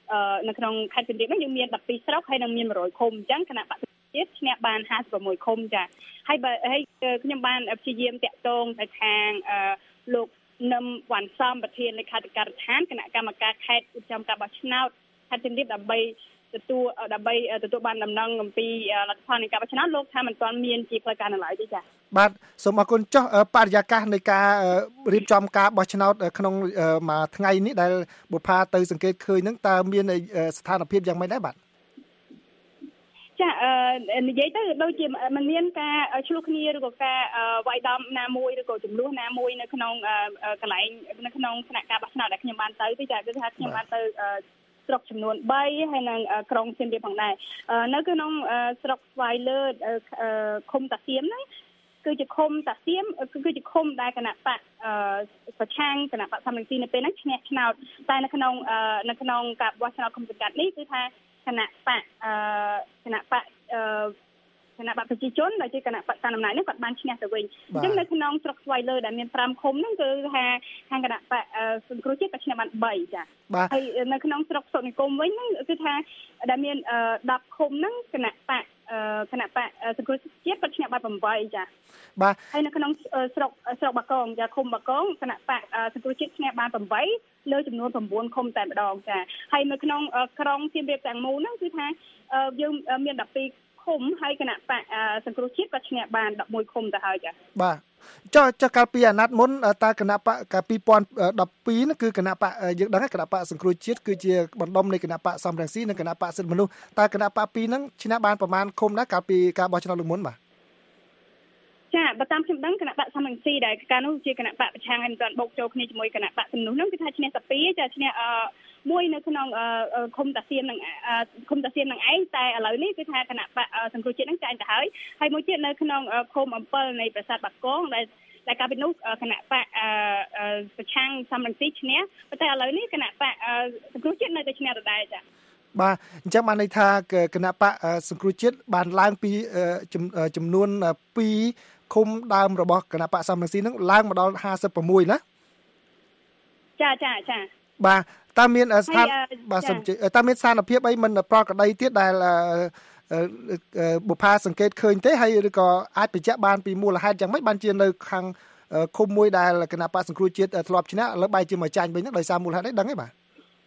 នៅក្នុងខេត្តសៀមរាបហ្នឹងយើងមានដប់ពីរស្រុកហើយនឹងមានone hundredឃុំអញ្ចឹងគណៈបកជាតិឈ្នះបានfifty-sixឃុំចាហើយបើហើយខ្ញុំបានព្យាយាមតាក់ទងទៅខាងលោកនឹមវ៉ាន់សំប្រធានលេខាធិការដ្ឋានគណៈកម្មការខេត្តឧត្តមការបោះឆ្នោតខេត្តសៀមរាបដើម្បីទទួលដើម្បីទទួលបានដំណឹងអំពីលទ្ធផលនៃការបោះឆ្នោតលោកថាមិនទាន់មានជាផ្លូវការនៅឡើយទេចា៎បាទសូមអរគុណចុះបរិយាកាសនៃការរៀបចំការបោះឆ្នោតក្នុងមួយថ្ងៃនេះដែលបុប្ផាទៅសង្កេតឃើញហ្នឹងតើមានស្ថានភាពយ៉ាងម៉េចដែរបាទចានិយាយទៅដូចជាมันមានការឆ្លោះគ្នាឬក៏ការវាយដំណាមួយឬក៏ចំនួនណាមួយនៅក្នុងកន្លែងនៅក្នុងគណៈការបោះឆ្នោតដែលខ្ញុំបានទៅទេចាគឺថាខ្ញុំបានទៅស្រុកចំនួនthreeហើយនឹងក្រុងសៀមរាបផងដែរនៅក្នុងស្រុកស្វាយលើឃុំតាសៀមហ្នឹងគឺជាឃុំតាសៀមគឺជាឃុំដែលគណៈបកប្រឆាំងគណៈបកសំរងស៊ីនៅពេលហ្នឹងឈ្នះឆ្នោតតែនៅក្នុងនៅក្នុងការបោះឆ្នោតឃុំសង្កាត់នេះគឺថាគណៈបកគណៈបកគណៈបកប្រជាជនដែលជាគណៈបកកណ្ដាលអំណាចនេះគាត់បានឈ្នះទៅវិញអញ្ចឹងនៅក្នុងស្រុកស្វាយលើដែលមានfiveឃុំហ្នឹងគឺថាខាងគណៈបកសង្គ្រោះជាតិក៏ឈ្នះបានthreeចាហើយនៅក្នុងស្រុកសុខនិគមវិញហ្នឹងគឺថាដែលមានtenឃុំហ្នឹងគណៈបកគណៈបកសង្គ្រោះជាតិគាត់ឈ្នះបានeightចាបាទហើយនៅក្នុងស្រុកស្រុកបាកងចាឃុំបាកងគណៈបកសង្គ្រោះជាតិឈ្នះបានeightលើចំនួនnineឃុំតែម្ដងចាហើយនៅក្នុងក្រុងសៀមរាបទាំងមូលហ្នឹងគឺថាយើងមានtwelveឃុំហើយគណៈបកសង្គ្រោះជាតិក៏ឈ្នះបានelevenឃុំទៅហើយចាបាទចុះចុះកាលពីអាណត្តិមុនតើគណៈបកកាលtwenty twelveនោះគឺគណៈបកយើងដឹងហើយគណៈបកសង្គ្រោះជាតិគឺជាបណ្ដុំនៃគណៈបកសំរងស៊ីនិងគណៈបកសិទ្ធិមនុស្សតើគណៈបកពីរហ្នឹងឈ្នះបានប្រមាណឃុំដែរកាលពីការបោះឆ្នោតលើកមុនបាទចាបើតាមខ្ញុំដឹងគណៈបកសំរងស៊ីដែលកាលនោះជាគណៈបកប្រឆាំងហើយមិនទាន់បូកចូលគ្នាជាមួយគណៈបកសំនុះហ្នឹងគឺថាឈ្នះតែtwoចាឈ្នះមួយនៅក្នុងឃុំតាសៀមនឹងឃុំតាសៀមនឹងឯងតែឥឡូវនេះគឺថាគណៈបកសង្គ្រោះជាតិនឹងចាញ់ទៅហើយហើយមួយទៀតនៅក្នុងឃុំអំពិលនៃប្រាសាទបាកងដែលតែកាលពីនោះគណៈបកប្រឆាំងសំរងស៊ីឈ្នះតែឥឡូវនេះគណៈបកសង្គ្រោះជាតិនៅតែឈ្នះដដែលចាបាទអញ្ចឹងបានន័យថាគណៈបកសង្គ្រោះជាតិបានឡើងពីចំនួនtwoឃុំដើមរបស់គណៈបកសំរងស៊ីនឹងឡើងមកដល់fifty-sixណាចាចាចាបាទតើមានស្ថានបាទសំជិតើមានស្ថានភាពអីមិនប្រក្រតីទៀតដែលបុប្ផាសង្កេតឃើញទេហើយឬក៏អាចបញ្ជាក់បានពីមូលហេតុយ៉ាងម៉េចបានជានៅខាងឃុំមួយដែលគណៈបកសង្គ្រោះជាតិធ្លាប់ឈ្នះឥឡូវបែរជាមកចាញ់វិញហ្នឹងដោយសារមូលហេតុអីដឹងទេបាទ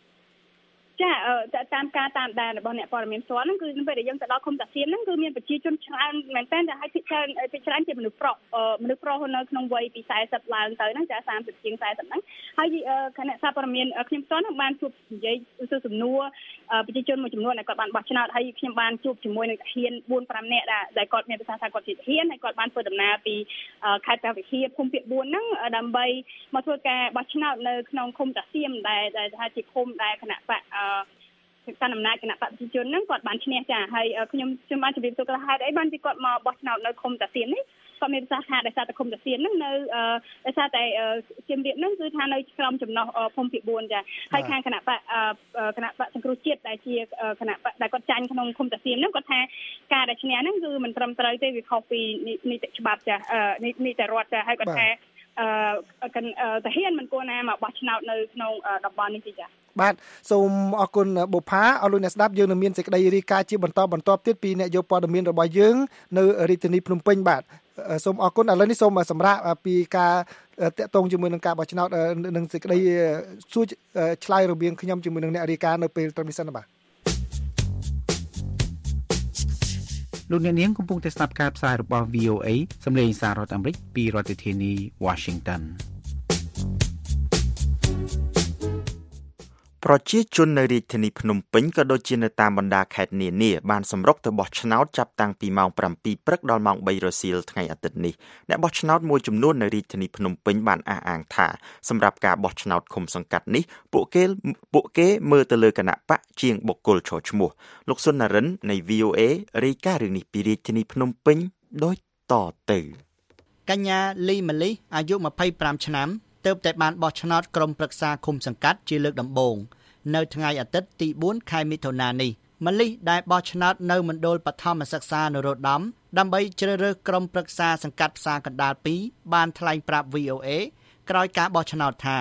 ចាតាមការតាមដានរបស់អ្នកព័ត៌មានផ្ទាល់ហ្នឹងគឺពេលដែលយើងទៅដល់ឃុំតាសៀមហ្នឹងគឺមានប្រជាជនច្រើនមែនតើតែឲ្យភាគច្រើនភាគច្រើនជាមនុស្សប្រុសមនុស្សប្រុសនៅក្នុងវ័យពីfortyឡើងទៅហ្នឹងចាthirtyជាងfortyហ្នឹងហើយគណៈសារព័ត៌មានខ្ញុំផ្ទាល់ហ្នឹងបានជួបនិយាយសួរសំណួរប្រជាជនមួយចំនួនដែលគាត់បានបោះឆ្នោតហើយខ្ញុំបានជួបជាមួយនឹងទាហានfour fiveនាក់ដែលគាត់មានប្រសាសន៍ថាគាត់ជាទាហានហើយគាត់បានធ្វើដំណើរពីខេត្តព្រះវិហារភូមិពាក្យfourហ្នឹងដើម្បីមកធ្វើការបោះឆ្នោតនៅក្នុងឃុំតាសៀមដែលថាជាឃុំដែលគណៈបកកាន់អំណាចគណៈបកប្រជាជនហ្នឹងគាត់បានឈ្នះចាហើយខ្ញុំខ្ញុំបានជម្រាបសួរគាត់ហេតុអីបានពីគាត់មកបោះឆ្នោតនៅឃុំតាសៀមនេះគាត់មានប្រសាសន៍ថាដោយសារតែឃុំតាសៀមហ្នឹងនៅដោយសារតែសៀមរាបហ្នឹងគឺថានៅក្រោមចំណោះភូមិភាគfourចាហើយខាងគណៈបកគណៈបកសង្គ្រោះជាតិដែលជាគណៈបកដែលគាត់ចាញ់ក្នុងឃុំតាសៀមហ្នឹងគាត់ថាការដែលឈ្នះហ្នឹងគឺមិនត្រឹមត្រូវទេវាខុសពីនីតិច្បាប់ចានីតិរដ្ឋចាហើយគាត់ថាអឺតាហ៊ានមិនគួរណាមកបោះឆ្នោតនៅក្នុងតំបន់នេះទេចាបាទសូមអរគុណបុប្ផាអរលោកអ្នកស្ដាប់យើងនឹងមានសេចក្តីរាយការណ៍ជាបន្តបន្ទាប់ទៀតពីអ្នកយកព័ត៌មានរបស់យើងនៅរាជធានីភ្នំពេញបាទសូមអរគុណឥឡូវនេះសូមសម្រាប់ពីការតាក់ទងជាមួយនឹងការបោះឆ្នោតនឹងសេចក្តីសួរឆ្លើយរវាងខ្ញុំជាមួយនឹងអ្នករាយការណ៍នៅពេលត្រឹមនេះសិនបាទលោកអ្នកនាងកំពុងតែស្ដាប់ការផ្សាយរបស់ V O A សម្លេងសាររដ្ឋអាមេរិកពីរដ្ឋធានី Washington ប្រជាជននៅរាជធានីភ្នំពេញក៏ដូចជានៅតាមបណ្ដាខេត្តនានាបានសម្រុកទៅបោះឆ្នោតចាប់តាំងពីម៉ោងsevenព្រឹកដល់ម៉ោងthreeរសៀលថ្ងៃអាទិត្យនេះអ្នកបោះឆ្នោតមួយចំនួននៅរាជធានីភ្នំពេញបានអះអាងថាសម្រាប់ការបោះឆ្នោតឃុំសង្កាត់នេះពួកគេពួកគេមើលទៅលើគណៈបកជាងបុគ្គលឈរឈ្មោះលោកសុននរិននៃ V O A រាយការណ៍រឿងនេះពីរាជធានីភ្នំពេញដូចតទៅកញ្ញាលីម៉ាលីអាយុtwenty-fiveឆ្នាំទើបតែបានបោះឆ្នោតក្រុមប្រឹក្សាឃុំសង្កាត់ជាលើកដំបូងនៅថ្ងៃអាទិត្យទីfourខែមិថុនានេះម៉ាលីដែលបោះឆ្នោតនៅមណ្ឌលបឋមសិក្សានរោត្តមដើម្បីជ្រើសរើសក្រុមប្រឹក្សាសង្កាត់ផ្សារកណ្ដាលtwoបានថ្លែងប្រាប់ V O A ក្រោយការបោះឆ្នោតថា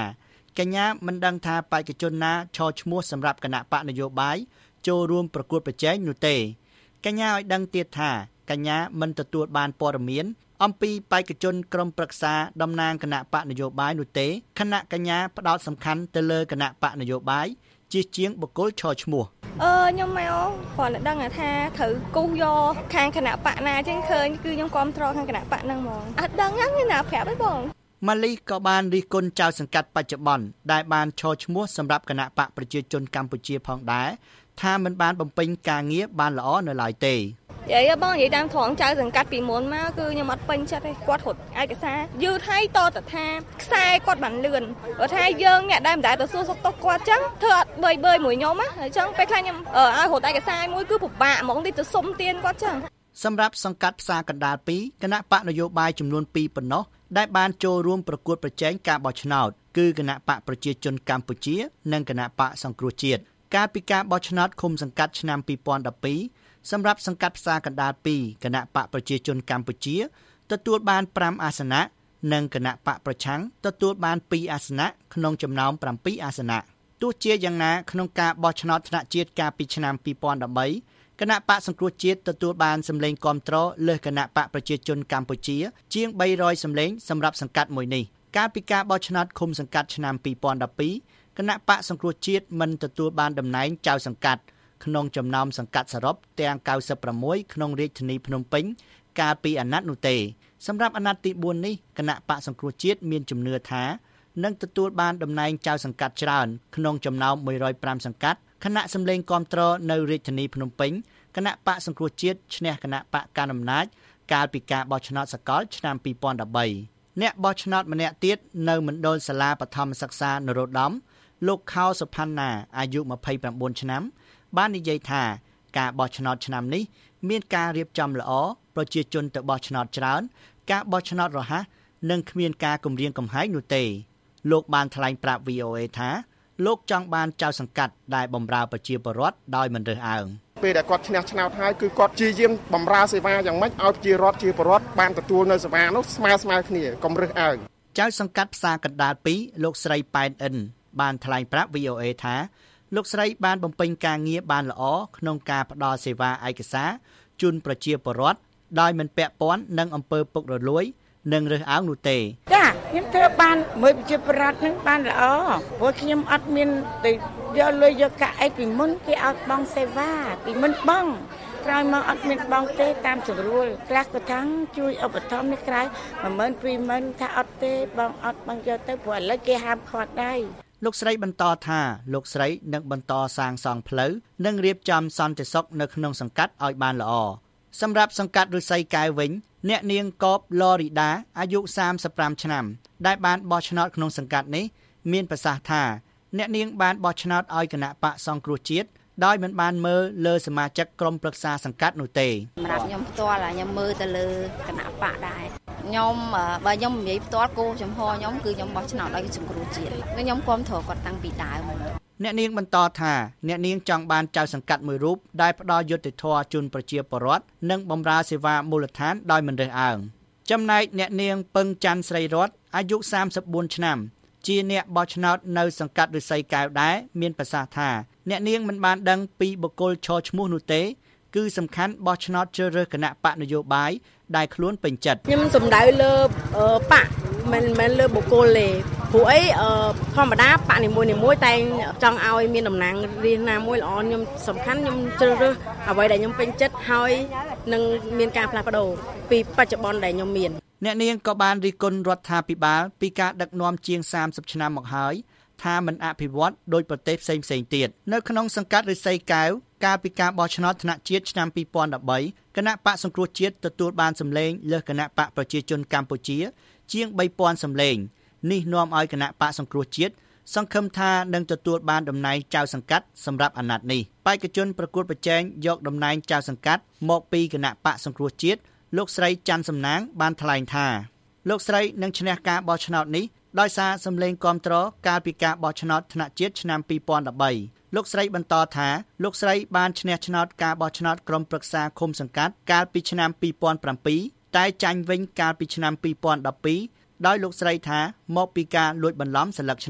កញ្ញាមិនដឹងថាបេក្ខជនណាឈរឈ្មោះសម្រាប់គណៈបកនយោបាយចូលរួមប្រកួតប្រជែងនោះទេកញ្ញាឲ្យដឹងទៀតថាកញ្ញាមិនទទួលបានព័ត៌មានអំពីបេក្ខជនក្រុមប្រឹក្សាតំណាងគណៈបកនយោបាយនោះទេខណៈកញ្ញាផ្ដោតសំខាន់ទៅលើគណៈបកនយោបាយជាជាងបុគ្គលឈរឈ្មោះអឺខ្ញុំមកគ្រាន់តែដឹងថាត្រូវគូសយកខាងគណៈបកណាចឹងឃើញគឺខ្ញុំគ្រប់គ្រងខាងគណៈបកហ្នឹងហ្មងអត់ដឹងហ្នឹងណាប្រាប់ទេបងម៉ាលីក៏បានរិះគន់ចៅសង្កាត់បច្ចុប្បន្នដែលបានឈរឈ្មោះសម្រាប់គណៈបកប្រជាជនកម្ពុជាផងដែរថាមិនបានបំពេញការងារបានល្អនៅឡើយទេនិយាយបងនិយាយតាមត្រង់ចៅសង្កាត់ពីមុនមកគឺខ្ញុំអត់ពេញចិត្តទេគាត់រត់ឯកសារយឺតហើយតតថាខ្សែគាត់បានលឿនបើថាយើងអ្នកដែលមិនដែលទៅសួរសុខទុក្ខគាត់ចឹងធ្វើអត់បឺយបឺយមួយខ្ញុំណាអញ្ចឹងពេលខ្លះខ្ញុំឲ្យរត់ឯកសារមួយគឺពិបាកហ្មងទីទៅសុំទានគាត់ចឹងសម្រាប់សង្កាត់ផ្សារកណ្ដាលពីរគណៈបកនយោបាយចំនួនពីរប៉ុណ្ណោះដែលបានចូលរួមប្រកួតប្រជែងការបោះឆ្នោតគឺគណៈបកប្រជាជនកម្ពុជានិងគណៈបកសង្គ្រោះជាតិកាលពីការបោះឆ្នោតឃុំសង្កាត់ឆ្នាំពីរពាន់ដប់ពីរសម្រាប់សង្កាត់ផ្សារកណ្ដាលពីរគណៈបកប្រជាជនកម្ពុជាទទួលបានប្រាំអាសនៈនិងគណៈបកប្រឆាំងទទួលបានពីរអាសនៈក្នុងចំណោមប្រាំពីរអាសនៈទោះជាយ៉ាងណាក្នុងការបោះឆ្នោតថ្នាក់ជាតិកាលពីឆ្នាំពីរពាន់ដប់បីគណៈបកសង្គ្រោះជាតិទទួលបានសម្លេងគាំទ្រលើសគណៈបកប្រជាជនកម្ពុជាជាងបីរយសម្លេងសម្រាប់សង្កាត់មួយនេះកាលពីការបោះឆ្នោតឃុំសង្កាត់ឆ្នាំពីរពាន់ដប់ពីរគណៈបកសង្គ្រោះជាតិមិនទទួលបានតំណែងចៅសង្កាត់ក្នុងចំណោមសង្កាត់សរុបទាំងកៅសិបប្រាំមួយក្នុងរាជធានីភ្នំពេញកាលពីអាណត្តិនោះទេសម្រាប់អាណត្តិទីបួននេះគណៈបកសង្គ្រោះជាតិមានជំនឿថានឹងទទួលបានតំណែងចៅសង្កាត់ច្រើនក្នុងចំណោមមួយរយប្រាំសង្កាត់គណៈសម្លេងគាំទ្រនៅរាជធានីភ្នំពេញគណៈបកសង្គ្រោះជាតិឈ្នះគណៈបកកណ្ដាលអំណាចកាលពីការបោះឆ្នោតសកលឆ្នាំពីរពាន់ដប់បីអ្នកបោះឆ្នោតម្នាក់ទៀតនៅមណ្ឌលសាលាបឋមសិក្សានរោត្តមលោកខោសុផាន់ណាអាយុម្ភៃប្រាំបួនឆ្នាំបាននិយាយថាការបោះឆ្នោតឆ្នាំនេះមានការរៀបចំល្អប្រជាជនទៅបោះឆ្នោតច្រើនការបោះឆ្នោតរហ័សនិងគ្មានការគំរាមកំហែងនោះទេលោកបានថ្លែងប្រាប់ វី អូ អេ ថាលោកចង់បានចៅសង្កាត់ដែលបម្រើប្រជាពលរដ្ឋដោយមិនរើសអើងពេលដែលគាត់ឈ្នះឆ្នោតហើយគឺគាត់ជាយាមបម្រើសេវាយ៉ាងម៉េចឲ្យប្រជារដ្ឋជាពលរដ្ឋបានទទួលនៅសេវានោះស្មើស្មើគ្នាកុំរើសអើងចៅសង្កាត់ផ្សារកណ្ដាលពីរលោកស្រីប៉ែនអិនបានថ្លែងប្រាប់ វី អូ អេ ថាលោកស្រីបានបំពេញការងារបានល្អក្នុងការផ្ដល់សេវាឯកសារជូនប្រជាពលរដ្ឋដោយមិនពាក់ព័ន្ធនឹងអំពើពុករលួយនិងរើសអើងនោះទេចាខ្ញុំធ្វើបានមើលប្រជាពលរដ្ឋនឹងបានល្អព្រោះខ្ញុំអត់មានទៅយកលុយយកកាក់អីពីមុនគេឲ្យបង់សេវាពីមុនបង់ក្រោយមកអត់មានបង់ទេតាមស្រួលខ្លះក៏ថាជួយឧបត្ថម្ភនេះក្រៅមួយម៉ឺនពីរម៉ឺនថាអត់ទេបងអត់បងយកទៅព្រោះឥឡូវគេហាមឃាត់ដែរលោកស្រីបន្តថាលោកស្រីនឹងបន្តសាងសង់ផ្លូវនិងរៀបចំសន្តិសុខនៅក្នុងសង្កាត់ឲ្យបានល្អសម្រាប់សង្កាត់ឫស្សីកែវវិញអ្នកនាងកបឡរីដាអាយុសាមសិបប្រាំឆ្នាំដែលបានបោះឆ្នោតក្នុងសង្កាត់នេះមានប្រសាសន៍ថាអ្នកនាងបានបោះឆ្នោតឲ្យគណៈបកសង្គ្រោះជាតិដោយមិនបានមើលលើសមាជិកក្រុមប្រឹក្សាសង្កាត់នោះទេសម្រាប់ខ្ញុំផ្ទាល់ខ្ញុំមើលទៅលើគណៈបកដែរខ្ញុំបើខ្ញុំនិយាយផ្ទាល់គោលចំហខ្ញុំគឺខ្ញុំបោះឆ្នោតឲ្យសង្គ្រោះជាតិខ្ញុំគាំទ្រគាត់តាំងពីដើមអ្នកនាងបន្តថាអ្នកនាងចង់បានចៅសង្កាត់មួយរូបដែលផ្ដល់យុត្តិធម៌ជូនប្រជាពលរដ្ឋនិងបម្រើសេវាមូលដ្ឋានដោយមិនរើសអើងចំណែកអ្នកនាងពឹងច័ន្ទស្រីរតអាយុសាមសិបបួនឆ្នាំជាអ្នកបោះឆ្នោតនៅសង្កាត់ឫស្សីកែវដែរមានប្រសាសន៍ថាអ្នកនាងមិនបានដឹងពីបុគ្គលឈរឈ្មោះនោះទេគឺសំខាន់បោះឆ្នោតជ្រើសរើសគណៈបកនយោបាយដែលខ្លួនពេញចិត្តខ្ញុំសំដៅលើបកមិនមែនលើបុគ្គលទេព្រោះអីធម្មតាបកនីមួយនីមួយតែចង់ឲ្យមានតំណាងរាស្ត្រណាមួយល្អខ្ញុំសំខាន់ខ្ញុំជ្រើសរើសអ្វីដែលខ្ញុំពេញចិត្តហើយនឹងមានការផ្លាស់ប្ដូរពីបច្ចុប្បន្នដែលខ្ញុំមានអ្នកនាងក៏បានរិះគន់រដ្ឋាភិបាលពីការដឹកនាំជាងសាមសិបឆ្នាំមកហើយថាមិនអភិវឌ្ឍដោយប្រទេសផ្សេងៗទៀតនៅក្នុងសង្កាត់ឫស្សីកែវកាលពីការបោះឆ្នោតថ្នាក់ជាតិឆ្នាំពីរពាន់ដប់បីគណៈបកសង្គ្រោះជាតិទទួលបានសម្លេងលើសគណៈបកប្រជាជនកម្ពុជាជាងបីពាន់សម្លេងនេះនាំឲ្យគណៈបកសង្គ្រោះជាតិសង្ឃឹមថានឹងទទួលបានតំណែងចៅសង្កាត់សម្រាប់អាណត្តិនេះបេក្ខជនប្រកួតប្រជែងយកតំណែងចៅសង្កាត់មកពីគណៈបកសង្គ្រោះជាតិលោកស្រីច័ន្ទសំណាងបានថ្លែងថាលោកស្រីនឹងឈ្នះការបោះឆ្នោតនេះដោយសារសម្លេងគាំទ្រកាលពីការបោះឆ្នោតថ្នាក់ជាតិឆ្នាំពីរពាន់ដប់បីលោកស្រីបន្តថាលោកស្រីបានឈ្នះឆ្នោតការបោះឆ្នោតក្រុមប្រឹក្សាឃុំសង្កាត់កាលពីឆ្នាំពីរពាន់ប្រាំពីរតែចាញ់វិញកាលពីឆ្នាំពីរពាន់ដប់ពីរដោយលោកស្រីថាមកពីការលួចបន្លំសិលឹកឆ្នោត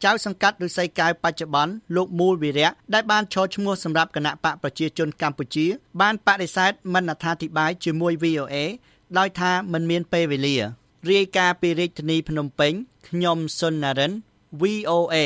ចៅសង្កាត់ឫស្សីកែវបច្ចុប្បន្នលោកមូលវិរៈដែលបានឈរឈ្មោះសម្រាប់គណៈបកប្រជាជនកម្ពុជាបានបដិសេធមិនអត្ថាធិប្បាយជាមួយ វី អូ អេ ដោយថាមិនមានពេលវេលារាយការណ៍ពីរាជធានីភ្នំពេញខ្ញុំសុននរិន វី អូ អេ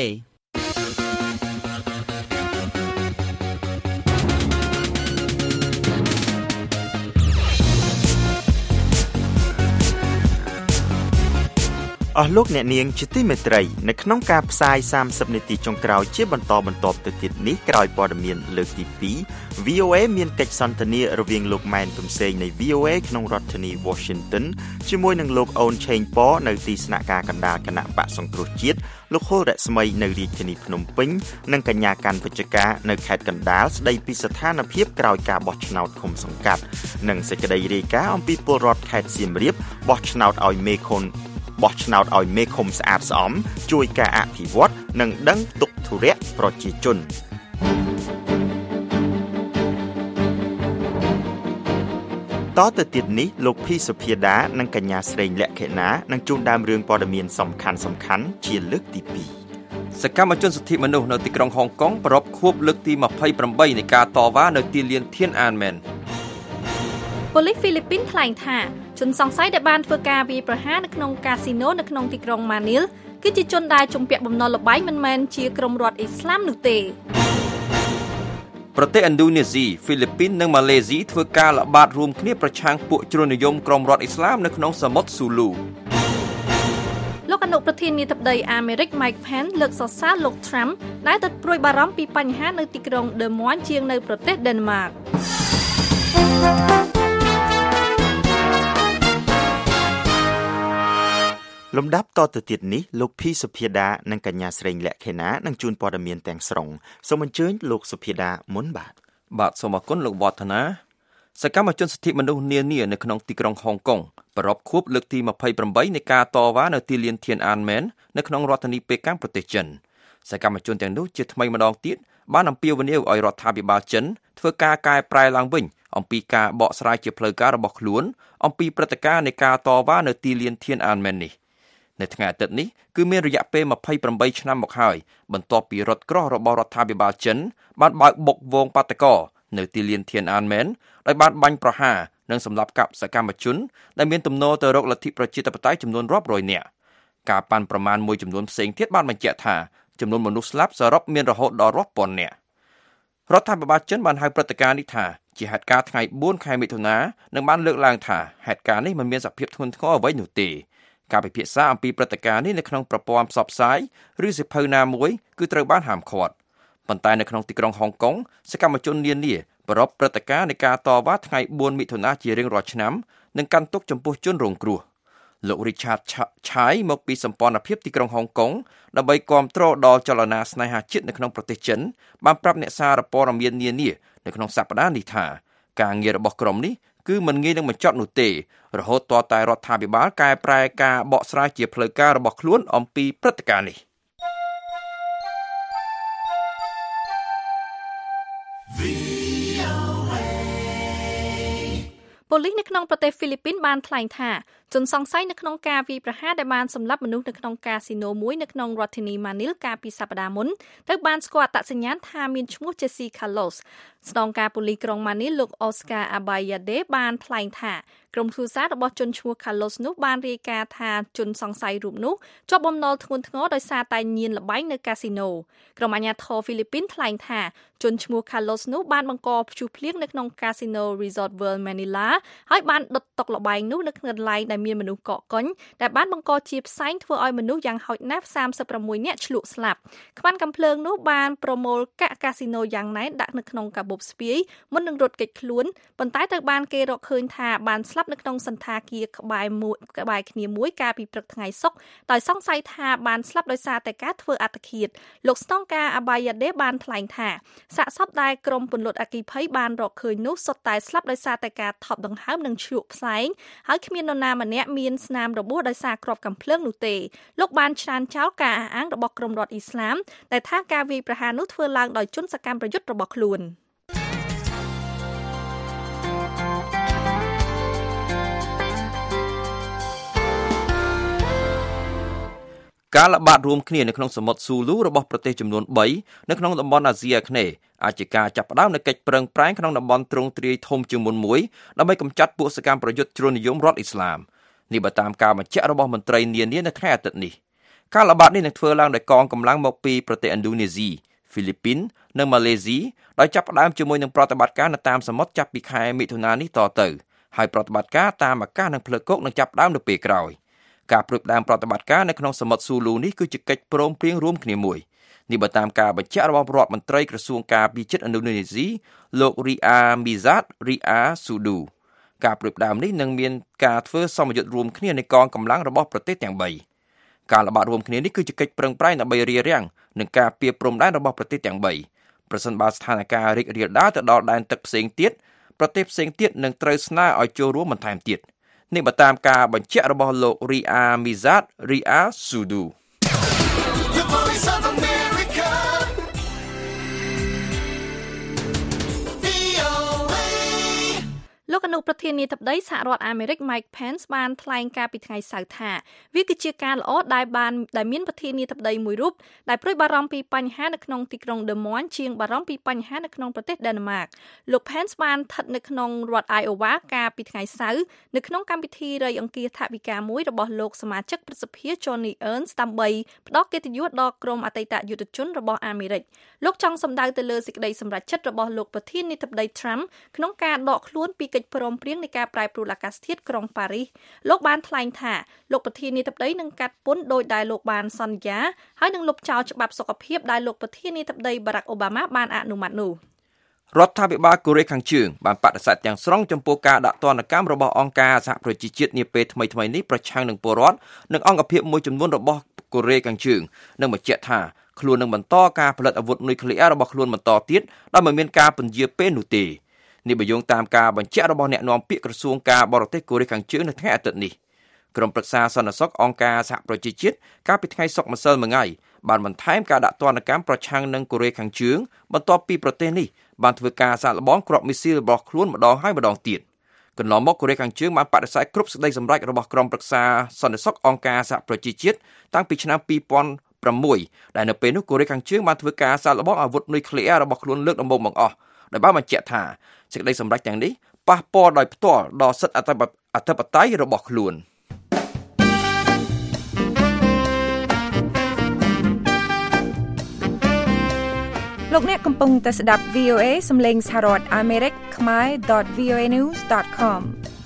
អស់លោកអ្នកនាងជាទីមេត្រីនៅក្នុងការផ្សាយសាមសិបនាទីចុងក្រោយជាបន្តបន្ទាប់ទៅទៀតនេះក្រោយព័ត៌មានលើកទីពីរ វី អូ អេ មានកិច្ចសន្ទនារវាងលោកម៉ែនកំសែងនៃ វី អូ អេ ក្នុងរដ្ឋធានី Washington ជាមួយនឹងលោកអូនឆេងប៉នៅទីស្នាក់ការកណ្ដាលគណៈបកសង្គ្រោះជាតិលោកហុលរស្មីនៅរាជធានីភ្នំពេញនិងកញ្ញាកាន់វិជ្ជការនៅខេត្តកណ្ដាលស្ដីពីស្ថានភាពក្រោយការបោះឆ្នោតឃុំសង្កាត់និងសេចក្តីរាយការណ៍អំពីពលរដ្ឋខេត្តសៀមរាបបោះឆ្នោតឲ្យមេខុនបោះឆ្នោតឲ្យមេឃុំស្អាតស្អំជួយការអភិវឌ្ឍនិងដឹងទុក្ខធុរៈប្រជាជនតទៅទៀតនេះលោកភីសុភាដានិងកញ្ញាស្រីលក្ខិណានឹងជួនដើមរឿងព័ត៌មានសំខាន់សំខាន់ជាលើកទីពីរសកម្មជនសិទ្ធិមនុស្សនៅទីក្រុងហុងកុងប្រពខួបលើកទីยี่สิบแปดនៃការតវ៉ានៅទីលានធានអានមែនប៉ូលីសហ្វីលីពីនថ្លែងថាជនសង្ស័យដែលបានធ្វើការវាយប្រហារនៅក្នុងកាស៊ីណូនៅក្នុងទីក្រុងម៉ានីលគឺជាជនដែលជំពាក់បំណុលល្បែងមិនមែនជាក្រុមរដ្ឋអ៊ីស្លាមនោះទេប្រទេសឥណ្ឌូនេស៊ីហ្វីលីពីននិងម៉ាឡេស៊ីធ្វើការល្បាតរួមគ្នាប្រឆាំងពួកជ្រុលនិយមក្រុមរដ្ឋអ៊ីស្លាមនៅក្នុងសមុទ្រស៊ូលូលោកអនុប្រធានាធិបតីអាមេរិក Mike Pence លើកសរសើរលោក Trump ដែលទៅព្រួយបារម្ភពីបញ្ហានៅទីក្រុង Des Moines ជាងនៅប្រទេស Denmark លំដាប់តទៅទៀតនេះលោកភីសុភាដានិងកញ្ញាស្រីលក្ខិណានឹងជួនព័ត៌មានទាំងស្រុងសូមអញ្ជើញលោកសុភាដាមុនបាទបាទសូមអរគុណលោកវឌ្ឍនាសកម្មជនសិទ្ធិមនុស្សនានានៅក្នុងទីក្រុងហុងកុងប្រពខួបលើកទីยี่สิบแปดនៃការតវ៉ានៅទីលានធានអានមែននៅក្នុងរដ្ឋធានីប៉េកាំងប្រទេសចិនសកម្មជនទាំងនោះជាថ្មីម្ដងទៀតបានអំពាវនាវឲ្យរដ្ឋាភិបាលចិនធ្វើការកែប្រែឡើងវិញអំពីការបកស្រាយជាផ្លូវការរបស់ខ្លួនអំពីព្រឹត្តិការណ៍នៃការតវ៉ានៅទីលានធានអានមែននេះនៅថ្ងៃអាទិត្យនេះគឺមានរយៈពេលยี่สิบแปดឆ្នាំមកហើយបន្ទាប់ពីរថក្រោះរបស់រដ្ឋាភិបាលចិនបានបើកបុកវងបាតកោនៅទីលានធានអានមែនដោយបានបាញ់ប្រហារនិងសម្លាប់កាប់សកម្មជនដែលមានទំនោរទៅរកលទ្ធិប្រជាធិបតេយ្យចំនួនរាប់រយនាក់ការប៉ាន់ប្រមាណមួយចំនួនផ្សេងទៀតបានបញ្ជាក់ថាចំនួនមនុស្សស្លាប់សរុបមានរហូតដល់រាប់ពាន់នាក់រដ្ឋាភិបាលចិនបានហៅព្រឹត្តិការណ៍នេះថាជាហេតុការណ៍ថ្ងៃbốnខែមិថុនានិងបានលើកឡើងថាហេតុការណ៍នេះមិនមានសភាពធ្ងន់ធ្ងរអ្វីនោះទេការពិភាក្សាអំពីព្រឹត្តិការណ៍នេះនៅក្នុងប្រព័ន្ធផ្សព្វផ្សាយឬសៀវភៅណាមួយគឺត្រូវបានហាមឃាត់ប៉ុន្តែនៅក្នុងទីក្រុងហុងកុងសកម្មជននានាប្រពព្រឹត្តិការណ៍នៃការតវ៉ាថ្ងៃbốnមិថុនាជារៀងរាល់ឆ្នាំនិងកាន់ទុកចំពោះជនរងគ្រោះលោក Richard Chai មកពីសម្ព័ន្ធភាពទីក្រុងហុងកុងដើម្បីគាំទ្រដល់ចលនាស្នេហាជាតិនៅក្នុងប្រទេសចិនបានប្រាប់អ្នកសារព័ត៌មាននានានៅក្នុងសប្តាហ៍នេះថាការងាររបស់ក្រុមនេះគឺមិនងាយនឹងបញ្ចប់នោះទេរហូតទាល់តែរដ្ឋាភិបាលកែប្រែការបកស្រាយជាផ្លូវការរបស់ខ្លួនអំពីព្រឹត្តិការណ៍នេះប៉ូលីសនៅក្នុងប្រទេសហ្វីលីពីនបានថ្លែងថាជនសង្ស័យនៅក្នុងការវាយប្រហារដែលបានសម្លាប់មនុស្សនៅក្នុងកាស៊ីណូមួយនៅក្នុងរដ្ឋធានីម៉ានីលកាលពីសប្តាហ៍មុនត្រូវបានស្គាល់អត្តសញ្ញាណថាមានឈ្មោះ Jesse Carlos ស្នងការប៉ូលីសក្រុងម៉ានីលលោក Oscar Abayade បានថ្លែងថាក្រុមគ្រួសាររបស់ជនឈ្មោះ Carlos នោះបានរាយការណ៍ថាជនសង្ស័យរូបនោះជាប់បំណុលធ្ងន់ធ្ងរដោយសារតែញៀនល្បែងនៅកាស៊ីណូក្រុមអាជ្ញាធរហ្វីលីពីនថ្លែងថាជនឈ្មោះ Carlos នោះបានបង្កព្យុះភ្លៀងនៅក្នុងកាស៊ីណូ Resort World Manila ហើយបានដុតតុល្បែងនោះនៅក្នុងកន្លែងដែលមានមនុស្សកកកុញដែលបានបង្កជាផ្សែងធ្វើឲ្យមនុស្សយ៉ាងហោចណាស់សាមសិបប្រាំមួយនាក់ឆ្លក់ស្លាប់ខ្វាន់កាំភ្លើងនោះបានប្រមូលកាក់កាស៊ីណូយ៉ាងណែនដាក់នៅក្នុងកាបូបស្ពាយមុននឹងរត់គេចខ្លួនប៉ុន្តែត្រូវបានគេរកឃើញថាបានស្លាប់នៅក្នុងសន្តាគារក្បែរមួយក្បែរគ្នាមួយកាលពីព្រឹកថ្ងៃសុក្រដោយសង្ស័យថាបានស្លាប់ដោយសារតែការធ្វើអត្តឃាតលោកស្នងការអាបាយ៉ាដេបានថ្លែងថាសាកសពដែលក្រុមពន្លត់អគ្គិភ័យបានរកឃើញនោះសុទ្ធតែស្លាប់ដោយសារតែការថប់ដង្ហើមនិងឆ្លក់ផ្សែងហើយគ្មាននរណាម្នាក់មានស្នាមរបួសដោយសារគ្រាប់កាំភ្លើងនោះទេលោកបានច្រានចោលការអះអាងរបស់ក្រុមរដ្ឋអ៊ីស្លាមដែលថាការវាយប្រហារនោះធ្វើឡើងដោយជនសកម្មប្រយុទ្ធរបស់ខ្លួនការល្បាតរួមគ្នានៅក្នុងសមុទ្រស៊ូលូរបស់ប្រទេសចំនួន3នៅក្នុងតំបន់អាស៊ីអាគ្នេយ៍អាចជាការចាប់ផ្ដើមនៃកិច្ចប្រឹងប្រែងក្នុងតំបន់ទ្រង់ទ្រាយធំជាងមុនមួយដើម្បីកម្ចាត់ពួកសកម្មប្រយុទ្ធជ្រុលនិយមរដ្ឋអ៊ីស្លាមនេះបើតាមការបញ្ជាក់របស់មន្ត្រីនានានៅថ្ងៃអាទិត្យនេះការល្បាតនេះនឹងធ្វើឡើងដោយកងកម្លាំងមកពីប្រទេសឥណ្ឌូនេស៊ីហ្វីលីពីននិងម៉ាឡេស៊ីដោយចាប់ផ្ដើមជាមួយនឹងប្រតិបត្តិការនៅតាមសមុទ្រចាប់ពីខែមិថុនានេះតទៅហើយប្រតិបត្តិការតាមអាកាសនិងផ្លូវគោកនឹងចាប់ផ្ដើមនៅពេលក្រោយការព្រួយផ្ដើមប្រតិបត្តិការនៅក្នុងសមុទ្រស៊ូលូនេះគឺជាកិច្ចព្រមព្រៀងរួមគ្នាមួយនេះបើតាមការបញ្ជាក់របស់រដ្ឋមន្ត្រីក្រសួងការពារជាតិឥណ្ឌូនេស៊ីលោករីអាមីហ្សាតរីអាស៊ូឌូការព្រួយផ្ដើមនេះនឹងមានការធ្វើសមយុទ្ធរួមគ្នានៃកងកម្លាំងរបស់ប្រទេសទាំង3ការល្បាតរួមគ្នានេះគឺជាកិច្ចប្រឹងប្រែងដើម្បីរារាំងនឹងការពារព្រំដែនរបស់ប្រទេសទាំង3ប្រសិនបើស្ថានភាពរីករាលដាលទៅដល់ដែនទឹកផ្សេងទៀតប្រទេសផ្សេងទៀតនឹងត្រូវស្នើឲ្យចូលរួមបន្ថែមទៀតនេះបើតាមការបញ្ជាក់របស់លោករីអាមីហ្សាតរីអាស៊ូឌូលោកអនុប្រធានាធិបតីសហរដ្ឋអាមេរិក Mike Pence បានថ្លែងការពីថ្ងៃសៅរ៍ថាវាគឺជាការល្អដែលបានដែលមានប្រធានាធិបតីមួយរូបដែលព្រួយបារម្ភពីបញ្ហានៅក្នុងទីក្រុង Des Moines ជាងបារម្ភពីបញ្ហានៅក្នុងប្រទេស Denmark លោក Pence បានស្ថិតនៅក្នុងរដ្ឋ Iowa កាលពីថ្ងៃសៅរ៍នៅក្នុងកម្មវិធីរៃអង្គាសថវិកាមួយរបស់លោកសមាជិកព្រឹទ្ធសភា Johnny Ernst ដើម្បីផ្ដល់កិត្តិយសដល់ក្រុមអតីតយុទ្ធជនរបស់អាមេរិកលោកចង់សម្ដៅទៅលើសេចក្តីសម្រេចចិត្តរបស់លោកប្រធានាធិបតី Trump ក្នុងការដកខ្លួនពីកិច្ចព្រមព្រៀងនៃការប្រែប្រួលអាកាសធាតុក្រុងប៉ារីសលោកបានថ្លែងថាលោកប្រធានាធិបតីនឹងកាត់ពន្ធដោយដែលលោកបានសន្យាហើយនឹងលុបចោលច្បាប់សុខភាពដែលលោកប្រធានាធិបតីបារ៉ាក់អូបាម៉ាបានអនុម័តនោះរដ្ឋាភិបាលកូរ៉េខាងជើងបានបដិសេធទាំងស្រុងចំពោះការដាក់ទណ្ឌកម្មរបស់អង្គការសហប្រជាជាតិនាពេលថ្មីៗនេះប្រឆាំងនឹងពលរដ្ឋនិងអង្គភាពមួយចំនួនរបស់កូរ៉េខាងជើងនិងបញ្ជាក់ថាខ្លួននឹងបន្តការផលិតអាវុធនុយក្លេអ៊ែររបស់ខ្លួនបន្តទៀតដោយមិនមានការពន្យាពេលនោះទេនេះបើយោងតាមការបញ្ជាក់របស់អ្នកនាំពាក្យក្រសួងការបរទេសកូរ៉េខាងជើងនៅថ្ងៃអាទិត្យនេះក្រុមប្រឹក្សាសន្តិសុខអង្គការសហប្រជាជាតិកាលពីថ្ងៃសុក្រម្សិលមិញបានបន្ថែមការដាក់ទណ្ឌកម្មប្រឆាំងនឹងកូរ៉េខាងជើងបន្ទាប់ពីប្រទេសនេះបានធ្វើការសាកល្បងគ្រាប់មីស៊ីលរបស់ខ្លួនម្ដងហើយម្ដងទៀតកន្លងមកកូរ៉េខាងជើងបានបដិសេធគ្រប់សេចក្តីសម្រេចរបស់ក្រុមប្រឹក្សាសន្តិសុខអង្គការសហប្រជាជាតិតាំងពីឆ្នាំពីរពាន់ប្រាំមួយដែលនៅពេលនោះកូរ៉េខាងជើងបានធ្វើការសាកល្បងអាវុធនុយក្លេអ៊ែររបស់ខ្លួនលើកដំបូងបង្អស់ដោយបានបញ្ជាក់ថាសេចក្តីសម្រេចទាំងនេះប៉ះពាល់ដោយផ្ទាល់ដល់សិទ្ធិអធិបតេយ្យរបស់ខ្លួនលោកអ្នកកំពុងតែស្ដាប់ វី អូ เอ សំឡេងសហរដ្ឋអាមេរិកខ្មែរ ដត វី អូ เอ news ដត com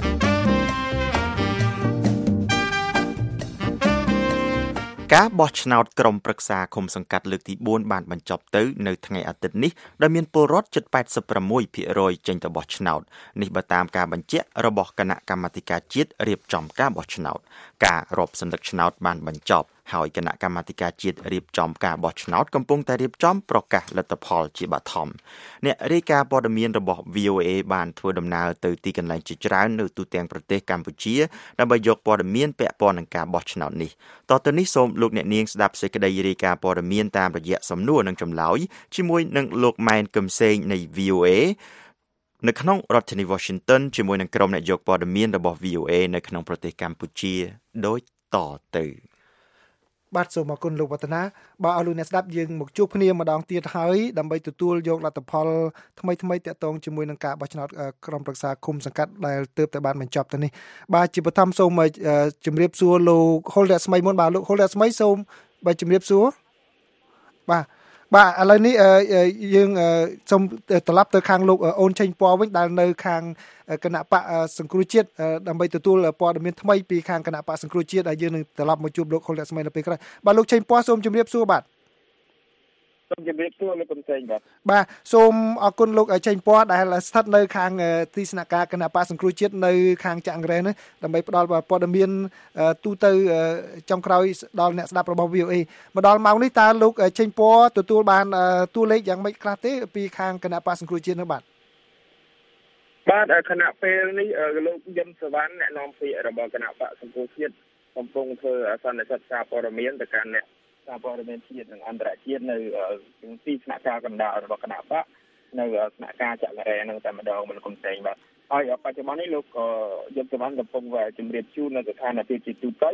ការបោះឆ្នោតក្រុមប្រឹក្សាឃុំសង្កាត់លើកទីបួនបានបញ្ចប់ទៅនៅថ្ងៃអាទិត្យនេះដោយមានពលរដ្ឋជិត แปดสิบหกភាគរយ ចេញទៅបោះឆ្នោតនេះបើតាមការបញ្ជាក់របស់គណៈកម្មាធិការជាតិរៀបចំការបោះឆ្នោតការរាប់សន្លឹកឆ្នោតបានបញ្ចប់ហើយគណៈកម្មាធិការជាតិរៀបចំការបោះឆ្នោតកំពុងតែរៀបចំប្រកាសលទ្ធផលជាបឋមអ្នករាយការណ៍ព័ត៌មានរបស់ វី អូ เอ បានធ្វើដំណើរទៅទីកន្លែងជាច្រើននៅទូទាំងប្រទេសកម្ពុជាដើម្បីយកព័ត៌មានពាក់ព័ន្ធនឹងការបោះឆ្នោតនេះតទៅនេះសូមលោកអ្នកនាងស្ដាប់សេចក្តីរាយការណ៍ព័ត៌មានតាមរយៈសំណួរនិងចម្លើយជាមួយនឹងលោកម៉ែនកឹមសេងនៃ វី អូ เอ នៅក្នុងរដ្ឋធានី Washington ជាមួយនឹងក្រុមអ្នកយកព័ត៌មានរបស់ វី អូ เอ នៅក្នុងប្រទេសកម្ពុជាដូចតទៅបាទសូមអរគុណលោកវឌ្ឍនាបាទអរលោកអ្នកស្ដាប់យើងមកជួបគ្នាម្ដងទៀតហើយដើម្បីទទួលយកលទ្ធផលថ្មីថ្មីទាក់ទងជាមួយនឹងការបោះឆ្នោតក្រុមប្រឹក្សាឃុំសង្កាត់ដែលទើបតែបានបញ្ចប់ទៅនេះបាទជាបឋមសូមជម្រាបសួរលោកហុលរស្មីមុនបាទលោកហុលរស្មីសូមបាទជម្រាបសួរបាទបាទឥឡូវនេះយើងសូមត្រឡប់ទៅខាងលោកអូនឆេងពណ៌វិញដែលនៅខាងគណៈបកសង្គ្រោះជាតិដើម្បីទទួលព័ត៌មានថ្មីពីខាងគណៈបកសង្គ្រោះជាតិដែលយើងនឹងត្រឡប់មកជួបលោកហុលរស្មីនៅពេលក្រោយបាទលោកឆេងពណ៌សូមជម្រាបសួរបាទសូមជម្រាបសួរលោកកឹមសេងបាទបាទសូមអរគុណលោកឆេងពណ៌ដែលស្ថិតនៅខាងទីស្នាក់ការគណៈបកសង្គ្រោះជាតិនៅខាងចាក់អង្រែនេះដើម្បីផ្ដល់ព័ត៌មានទូទៅចុងក្រោយដល់អ្នកស្ដាប់របស់ វី អូ เอ មកដល់ម៉ោងនេះតើលោកឆេងពណ៌ទទួលបានតួលេខយ៉ាងម៉េចខ្លះទេពីខាងគណៈបកសង្គ្រោះជាតិនោះបាទបាទគណៈពេលនេះលោកយឹមសវណ្ណអ្នកនាំពាក្យរបស់គណៈបកសង្គ្រោះជាតិកំពុងធ្វើសន្និសីទសារព័ត៌មានទៅកាន់អ្នកសារព័ត៌មានជាតិនិងអន្តរជាតិនៅទីស្នាក់ការកណ្ដាលរបស់គណៈបកនៅស្នាក់ការចាក់រ៉ែនឹងតែម្ដងមិនគុំតែងបាទហើយបច្ចុប្បន្ននេះលោកយឹមសវណ្ណកំពុងជម្រាបជូននៅស្ថានភាពជាទូទៅ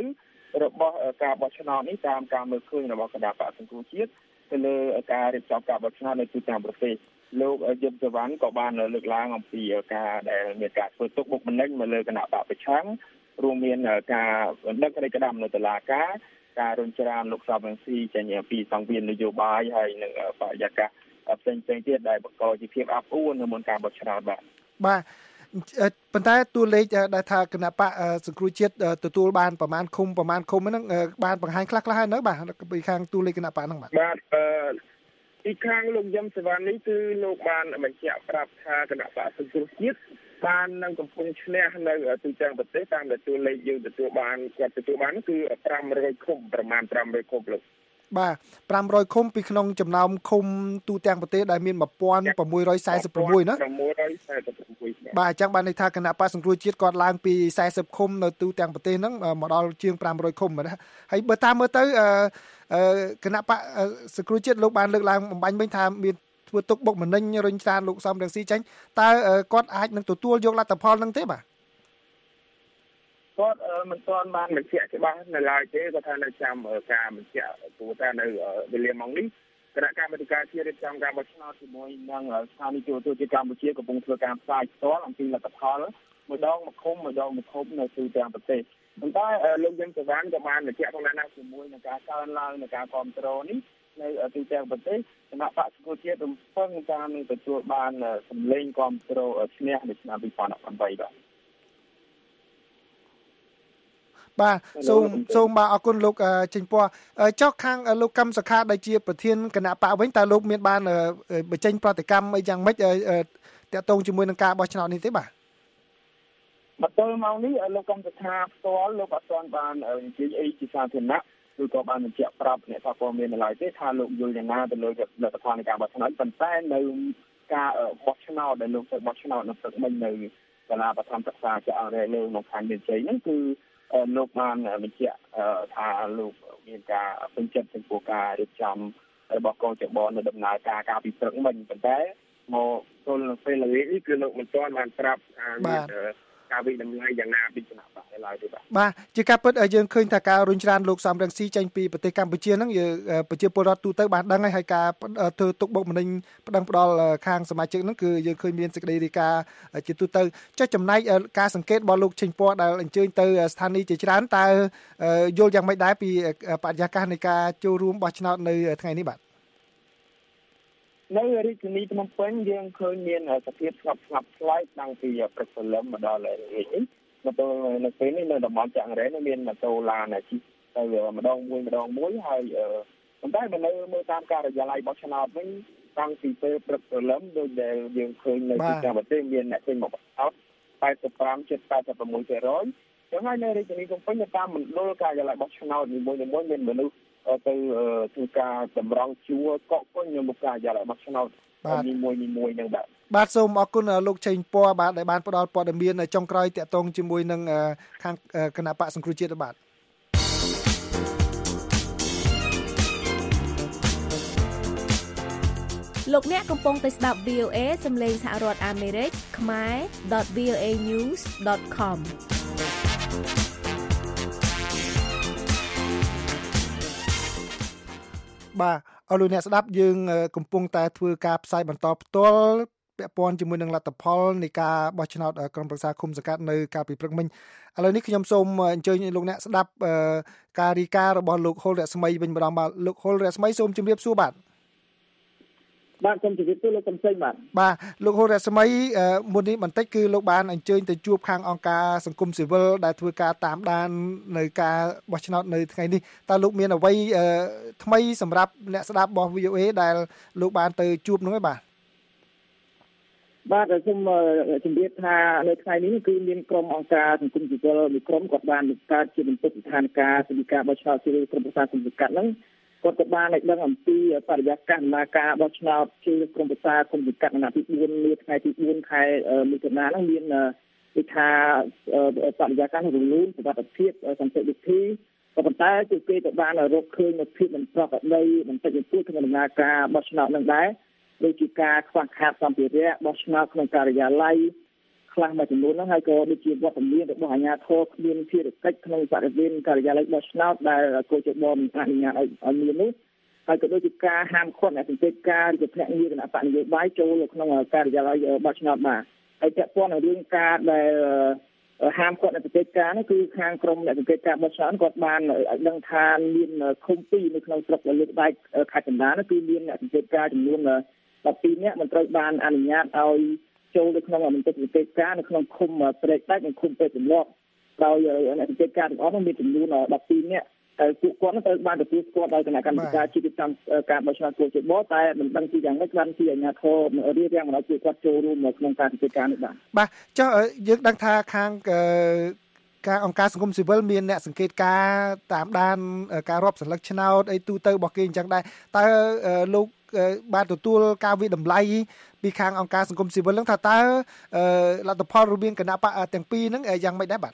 របស់ការបោះឆ្នោតនេះតាមការមើលឃើញរបស់គណៈបកសង្គ្រោះជាតិទៅលើការរៀបចំការបោះឆ្នោតនៅទូទាំងប្រទេសលោកយុទ្ធសវណ្ណក៏បានលើកឡើងអំពីការដែលមានការធ្វើទុកបុកម្នេញមកលើគណៈបកប្រឆាំងរួមមានការបណ្ដឹងក្តីក្តាំនៅតុលាការការរំច្រានលោកសំរងស៊ីចេញពីសង្វៀននយោបាយហើយនឹងបរិយាកាសផ្សេងៗទៀតដែលបង្កជាភាពអាប់អួរនៅមុនការបោះឆ្នោតបាទបាទប៉ុន្តែតួលេខដែលថាគណៈបកសង្គ្រោះជាតិទទួលបានប្រមាណឃុំប្រមាណឃុំហ្នឹងបានបង្ហាញខ្លះៗហើយនៅបាទពីខាងតួលេខគណៈបកហ្នឹងបាទបាទអឺពីខាងលោកយឹមសវណ្ណនេះគឺលោកបានបញ្ជាក់ប្រាប់ថាគណៈបកសង្គ្រោះជាតិបាននឹងកំពុងឈ្នះនៅទូទាំងប្រទេសតាមដែលតួលេខយើងទទួលបានគាត់ទទួលបានគឺប្រាំរយឃុំប្រមាណប្រាំរយឃុំលោកបាទប្រាំរយឃុំពីក្នុងចំណោមឃុំទូទាំងប្រទេសដែលមានmột nghìn sáu trăm bốn mươi sáuណា sáu trăm bốn mươi sáu បាទអញ្ចឹងបានន័យថាគណៈបកសង្គ្រោះជាតិគាត់ឡើងពីสี่สิบឃុំនៅទូទាំងប្រទេសហ្នឹងមកដល់ជាងប្រាំរយឃុំណាហើយបើតាមមើលទៅអឺគណៈបកសង្គ្រោះជាតិលោកបានលើកឡើងបំបញ្ញវិញថាមានធ្វើទុកបុកម្នេញរុញច្រានលោកសំរងស៊ីចេញតើគាត់អាចនឹងទទួលយកលទ្ធផលហ្នឹងទេបាទគាត់មិនទាន់បានបញ្ជាក់ច្បាស់នៅឡើយទេគាត់ថានៅចាំការបញ្ជាក់ព្រោះតែនៅវេលាម៉ោងនេះគណៈកម្មាធិការជាតិរៀបចំការបោះឆ្នោតជាមួយនឹងស្ថានីយទូរទស្សន៍ជាតិកម្ពុជាកំពុងធ្វើការផ្សាយផ្ទាល់អំពីលទ្ធផលមួយដងមួយឃុំមួយដងមួយឃុំនៅទូទាំងប្រទេសប៉ុន្តែលោកយឹមសវណ្ណក៏បានបញ្ជាក់ផងដែរណាជាមួយនឹងការកើនឡើងនៃការគ្រប់គ្រងនេះនៅទូទាំងប្រទេសគណៈបកសង្គ្រោះជាតិរំពឹងថានឹងទទួលបានសម្លេងគ្រប់គ្រងឈ្នះនៅឆ្នាំពីរពាន់ប្រាំបីបាទបាទសូមសូមបាទអរគុណលោកចេញពណ៌ចុះខាងលោកកឹមសុខាដែលជាប្រធានគណៈបកវិញតើលោកមានបានបញ្ចេញប្រតិកម្មអីយ៉ាងម៉េចតាក់ទងជាមួយនឹងការបោះឆ្នោតនេះទេបាទមកទល់ម៉ោងនេះលោកកឹមសុខាផ្ទាល់លោកអត់ទាន់បាននិយាយអីជាសាធារណៈឬក៏បានបញ្ជាក់ប្រាប់អ្នកថាព័ត៌មាននៅឡើយទេថាលោកយល់យ៉ាងណាទៅលើលទ្ធផលនៃការបោះឆ្នោតប៉ុន្តែនៅការបោះឆ្នោតដែលលោកទៅបោះឆ្នោតនៅព្រឹកមិញនៅសាលាបឋមសិក្សាជាអរិយលើក្នុងខណ្ឌមានជ័យហ្នឹងគឺលោកបានបញ្ជាក់ថាលោកមានការពេញចិត្តចំពោះការរៀបចំរបស់កងចបនៅដំណើរការការពិព្រឹកមិញប៉ុន្តែមកទល់នឹងពេលល្ងាចនេះគឺលោកមិនទាន់បានប្រាប់ថាមានការវិតម្លៃយ៉ាងណាពីគណៈបកឡើយទេបាទបាទជាការពិតយើងឃើញថាការរុញច្រានលោកសំរងស៊ីចេញពីប្រទេសកម្ពុជាហ្នឹងយើងប្រជាពលរដ្ឋទូទៅបានដឹងហើយការធ្វើទុកបុកម្នេញប្តឹងផ្ដាល់ខាងសមាជិកហ្នឹងគឺយើងឃើញមានសេចក្តីរាយការណ៍ជាទូទៅចុះចំណែកការសង្កេតរបស់លោកចេញពណ៌ដែលអញ្ជើញទៅស្ថានីយ៍ជាច្រើនតើយល់យ៉ាងម៉េចដែរពីបរិយាកាសនៃការចូលរួមបោះឆ្នោតនៅថ្ងៃនេះបាទនៅរាជធានីភ្នំពេញយើងឃើញមានសភាពស្ងប់ស្ងាត់ខ្លាំងតាំងពីព្រឹកព្រលឹមមកដល់រាជនេះមកដល់នៅពេលនេះនៅតំបន់ចាក់រ៉េនមានម៉ូតូឡានជិះទៅម្ដងមួយម្ដងមួយហើយប៉ុន្តែនៅមើលតាមការិយាល័យបោះឆ្នោតវិញតាំងពីពេលព្រឹកព្រលឹមដូចដែលយើងឃើញនៅទីក្រុងប្រទេសមានអ្នកចេញមកបោះឆ្នោតeighty-five ជិតeighty-sixភាគរយ ចឹងហើយនៅរាជធានីភ្នំពេញតាមមណ្ឌលការិយាល័យបោះឆ្នោតនីមួយៗមានមនុស្សទៅធ្វើការតម្រង់ជួរកក់គុញនៅមុខការិយាល័យបោះឆ្នោតនីមួយៗហ្នឹងបាទបាទសូមអរគុណលោកចេញពណ៌បាទដែលបានផ្ដល់ព័ត៌មានចុងក្រោយតាក់ទងជាមួយនឹងខាងគណៈបកសង្គ្រោះជាតិបាទលោកអ្នកកំពុងតែស្ដាប់ វី អូ អេ សំឡេងសហរដ្ឋអាមេរិកខ្មែរ .វី អូ เอ news .com បាទអរលោកអ្នកស្ដាប់យើងកំពុងតែធ្វើការផ្សាយបន្តផ្ទាល់ពាក់ព័ន្ធជាមួយនឹងលទ្ធផលនៃការបោះឆ្នោតក្រុមប្រឹក្សាឃុំសង្កាត់នៅកាលពីព្រឹកមិញឥឡូវនេះខ្ញុំសូមអញ្ជើញលោកអ្នកស្ដាប់ការរាយការណ៍របស់លោកហុលរស្មីវិញម្ដងបាទលោកហុលរស្មីសូមជម្រាបសួរបាទបាទសូមជម្រាបសួរលោកកំសែងបាទបាទលោកហុលរស្មីមុននេះបន្តិចគឺលោកបានអញ្ជើញទៅជួបខាងអង្គការសង្គមស៊ីវិលដែលធ្វើការតាមដាននៅការបោះឆ្នោតនៅថ្ងៃនេះតើលោកមានអ្វីថ្មីសម្រាប់អ្នកស្ដាប់របស់ វី អូ អេ ដែលលោកបានទៅជួបនោះទេបាទបាទសូមជម្រាបថានៅថ្ងៃនេះគឺមានក្រុមអង្គការសង្គមស៊ីវិលមួយក្រុមគាត់បានបង្កើតជាបន្ទុកស្ថានភាពស្តីការបោះឆ្នោតជាក្រុមប្រឹក្សាគុំសង្កាត់ហ្នឹងគាត់ក៏បានឲ្យដឹងអំពីបរិយាកាសដំណើរការបោះឆ្នោតជាក្រុមប្រឹក្សាគុំសង្កាត់ថ្ងៃទីfourនាថ្ងៃទីfourខែមិថុនាហ្នឹងមានវិថាបរិយាកាសរលូនសុវត្ថិភាពសន្តិវិធីក៏ប៉ុន្តែគឺគេក៏បានរកឃើញនូវភាពមិនប្រក្រតីបន្តិចបន្តួចក្នុងដំណើរការបោះឆ្នោតហ្នឹងដែរដូចជាការខ្វះខាតសម្ភារៈបោះឆ្នោតក្នុងការិយាល័យខ្លះមួយចំនួនហ្នឹងហើយក៏ដូចជាវត្តមានរបស់អាជ្ញាធរគ្មានភារកិច្ចក្នុងបរិវេណការិយាល័យបោះឆ្នោតដែលកោជបមិនអនុញ្ញាតឲ្យឲ្យមាននោះហើយក៏ដូចជាការហាមឃាត់អ្នកសង្កេតការណ៍ឬភ្នាក់ងារគណៈបកនយោបាយចូលក្នុងការិយាល័យបោះឆ្នោតបាទហើយពាក់ព័ន្ធនឹងរឿងការដែលហាមឃាត់អ្នកសង្កេតការណ៍នេះគឺខាងក្រមអ្នកសង្កេតការណ៍បោះឆ្នោតគាត់បានឲ្យដឹងថាមានឃុំពីរនៅក្នុងស្រុកលើកដែកខេត្តកណ្ដាលនោះគឺមានអ្នកសង្កេតការណ៍ចំនួនដប់ពីរនាក់មិនត្រូវបានអនុញ្ញាតឲ្យចូលនៅក្នុងមន្ទីរសង្កេតការណ៍នៅក្នុងឃុំព្រែកដាច់និងឃុំពេទ្យចម្លងដោយអ្នកសង្កេតការណ៍ទាំងអស់នោះមានចំនួនដប់ពីរនាក់ហើយពួកគាត់នឹងត្រូវបានទទួលស្គាល់ដោយគណៈកម្មការជាតិតាមការបោះឆ្នោតកោជបតែមិនដឹងពីយ៉ាងម៉េចបានជាអាជ្ញាធររៀបរៀងមកឲ្យពួកគាត់ចូលរួមនៅក្នុងការសង្កេតការណ៍នេះបាទបាទចុះយើងដឹងថាខាងការអង្គការសង្គមស៊ីវិលមានអ្នកសង្កេតការតាមដានការរាប់សន្លឹកឆ្នោតអីទូទៅរបស់គេអញ្ចឹងដែរតើលោកបានទទួលការវិតម្លៃពីខាងអង្គការសង្គមស៊ីវិលហ្នឹងថាតើលទ្ធផលរវាងគណៈបកទាំងពីរហ្នឹងយ៉ាងម៉េចដែរបាទ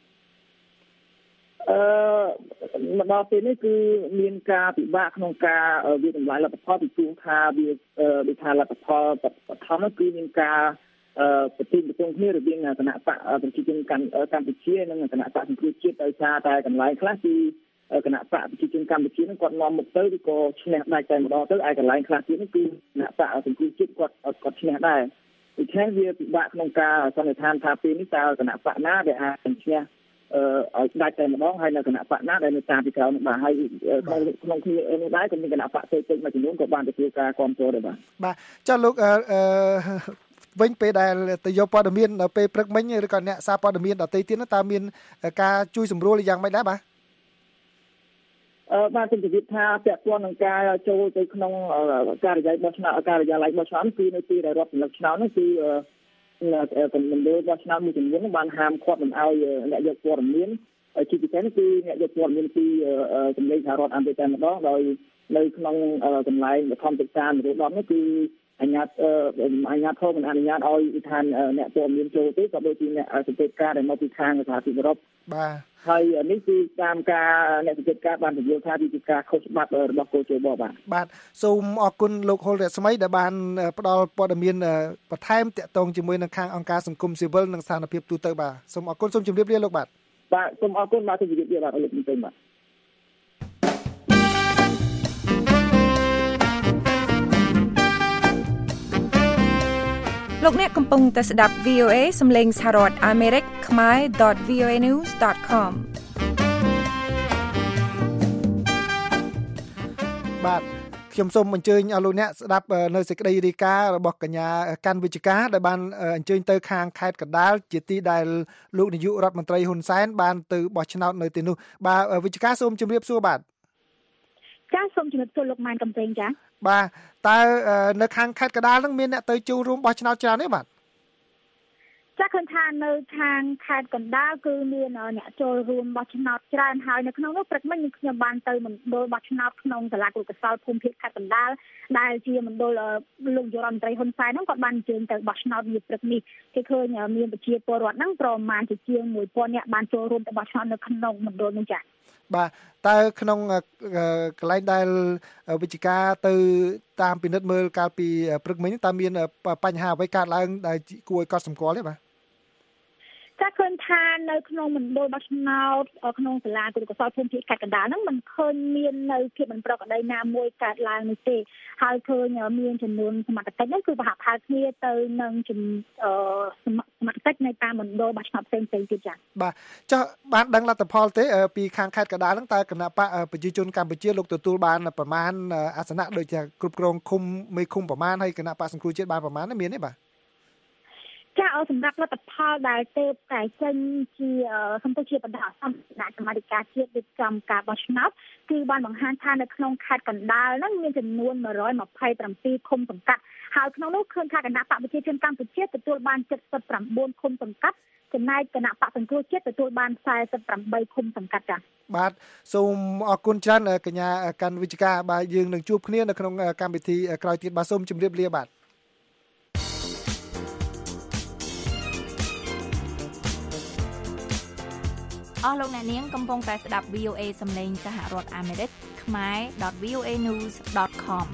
អឺមកដល់ពេលនេះគឺមានការពិបាកក្នុងការវិតម្លៃលទ្ធផលពីព្រោះថាវាដូចថាលទ្ធផលបឋមគឺមានការប្រតិបត្តិគ្នារវាងគណៈបកប្រជាជនកម្ពុជានិងគណៈបកសង្គ្រោះជាតិដោយសារតែកន្លែងខ្លះគឺគណៈបកប្រជាជនកម្ពុជានឹងគាត់នាំមុខទៅឬក៏ឈ្នះដាច់តែម្ដងទៅឯកន្លែងខ្លះទៀតនេះគឺគណៈបកសង្គ្រោះជាតិគាត់គាត់ឈ្នះដែរដូច្នេះវាពិបាកក្នុងការសន្និដ្ឋានថាពេលនេះតើគណៈបកណាដែលអាចឈ្នះអឺឲ្យដាច់តែម្ដងហើយនៅគណៈបកណាដែលនៅតាមពីក្រោយនោះបាទហើយក្នុងក្នុងគ្នានេះដែរក៏មានគណៈបកផ្សេងៗមួយចំនួនក៏បានទទួលការគាំទ្រដែរបាទបាទចុះលោកអឺវិញពេលដែលទៅយកព័ត៌មាននៅពេលព្រឹកមិញឬក៏អ្នកសារព័ត៌មានដទៃទៀតនោះតើមានការជួយសម្រួលយ៉ាងម៉េចដែរបាទអឺបាទជំរាបថាពាក់ព័ន្ធនឹងការចូលទៅក្នុងការិយាល័យបោះឆ្នោតការិយាល័យបោះឆ្នោតគឺនៅទីដែលរដ្ឋសម្លឹកឆ្នោតនោះគឺកណ្ដាលបោះឆ្នោតមួយចំនួនបានហាមឃាត់មិនឲ្យអ្នកយកព័ត៌មានជាពិសេសគឺអ្នកយកព័ត៌មានពីសម្លេងសហរដ្ឋអាមេរិកតែម្ដងដោយនៅក្នុងកន្លែងបឋមសិក្សានរោត្តមនោះគឺអញ្ញាតអញ្ញាតធម៌មិនអនុញ្ញាតឲ្យវិធានអ្នកព័ត៌មានចូលទេក៏ដូចជាអ្នកសង្កេតការណ៍ដែលមកពីខាងសហរដ្ឋអឺរ៉ុបបាទហើយនេះគឺតាមការអ្នកសង្កេតការណ៍បានពន្យល់ថាវាជាការខុសច្បាប់របស់កោជបបាទបាទសូមអរគុណលោកហុលរស្មីដែលបានផ្ដល់ព័ត៌មានបន្ថែមទាក់ទងជាមួយនឹងខាងអង្គការសង្គមស៊ីវិលនិងស្ថានភាពទូទៅបាទសូមអរគុណសូមជម្រាបលាលោកបាទបាទសូមអរគុណបាទសូមជម្រាបលាបាទលោកនេះទៅបាទលោកអ្នកកំពុងតែស្ដាប់ វី អូ เอ សំឡេងសហរដ្ឋអាមេរិកខ្មែរ .voanews .com បាទខ្ញុំសូមអញ្ជើញឲ្យលោកអ្នកស្ដាប់នៅសេចក្តីរាយការណ៍របស់កញ្ញាកាន់វិជ្ជការដែលបានអញ្ជើញទៅខាងខេត្តកណ្ដាលជាទីដែលលោកនាយករដ្ឋមន្ត្រីហ៊ុនសែនបានទៅបោះឆ្នោតនៅទីនោះបាទវិជ្ជការសូមជម្រាបសួរបាទចាសូមជម្រាបសួរលោកម៉ែនកំពេងចាបាទតើនៅខាងខេត្តកណ្ដាលនឹងមានអ្នកទៅចូលរួមបោះឆ្នោតច្រើនទេបាទចាឃើញថានៅខាងខេត្តកណ្ដាលគឺមានអ្នកចូលរួមបោះឆ្នោតច្រើនហើយនៅក្នុងនោះព្រឹកមិញខ្ញុំបានទៅមណ្ឌលបោះឆ្នោតក្នុងសាលាគរុកោសល្យភូមិភាគខេត្តកណ្ដាលដែលជាមណ្ឌលលោកនាយករដ្ឋមន្ត្រីហ៊ុនសែនហ្នឹងគាត់បានអញ្ជើញទៅបោះឆ្នោតនាព្រឹកនេះគេឃើញមានប្រជាពលរដ្ឋហ្នឹងប្រមាណជាជាងមួយពាន់នាក់បានចូលរួមទៅបោះឆ្នោតនៅក្នុងមណ្ឌលនោះចាបាទតើក្នុងកន្លែងដែលវិជ្ជការទៅតាមពិនិត្យមើលកាលពីព្រឹកមិញតើមានបញ្ហាអ្វីកើតឡើងដែលគួរឲ្យកត់សម្គាល់ទេបាទចាឃើញថានៅក្នុងមណ្ឌលបោះឆ្នោតក្នុងសាលាគរុកោសល្យភូមិភាគខេត្តកណ្ដាលហ្នឹងមិនឃើញមាននៅភាពមិនប្រក្រតីណាមួយកើតឡើងនេះទេហើយឃើញមានចំនួនសមត្ថកិច្ចហ្នឹងគឺប្រហាក់ប្រហែលគ្នាទៅនឹងសមត្ថកិច្ចនៅតាមមណ្ឌលបោះឆ្នោតផ្សេងៗទៀតចា៎បាទចុះបានដឹងលទ្ធផលទេពីខាងខេត្តកណ្ដាលហ្នឹងតើគណៈបកប្រជាជនកម្ពុជាលោកទទួលបានប្រមាណអាសនៈដូចជាគ្រប់គ្រងឃុំមេឃុំប្រមាណហើយគណៈបកសង្គ្រោះជាតិបានប្រមាណមានទេបាទចាសម្រាប់លទ្ធផលដែលទើបតែចេញជាសំទៅជាបណ្ដាអសន្នគណៈកម្មាធិការជាតិរៀបចំការបោះឆ្នោតគឺបានបង្ហាញថានៅក្នុងខេត្តកណ្ដាលហ្នឹងមានចំនួនមួយរយម្ភៃប្រាំពីរឃុំសង្កាត់ហើយក្នុងនោះឃើញថាគណៈបកប្រជាជនកម្ពុជាទទួលបានเจ็ดสิบเก้าឃុំសង្កាត់ចំណែកគណៈបកសង្គ្រោះជាតិទទួលបានสี่สิบแปดឃុំសង្កាត់ចា៎បាទសូមអរគុណច្រើនកញ្ញាកាន់វិជ្ជការបាទយើងនឹងជួបគ្នានៅក្នុងកម្មវិធីក្រោយទៀតបាទសូមជម្រាបលាបាទអស់លោកអ្នកនាងកំពុងតែស្ដាប់ វី អូ เอ សំឡេងសហរដ្ឋអាមេរិកខ្មែរ .voanews .com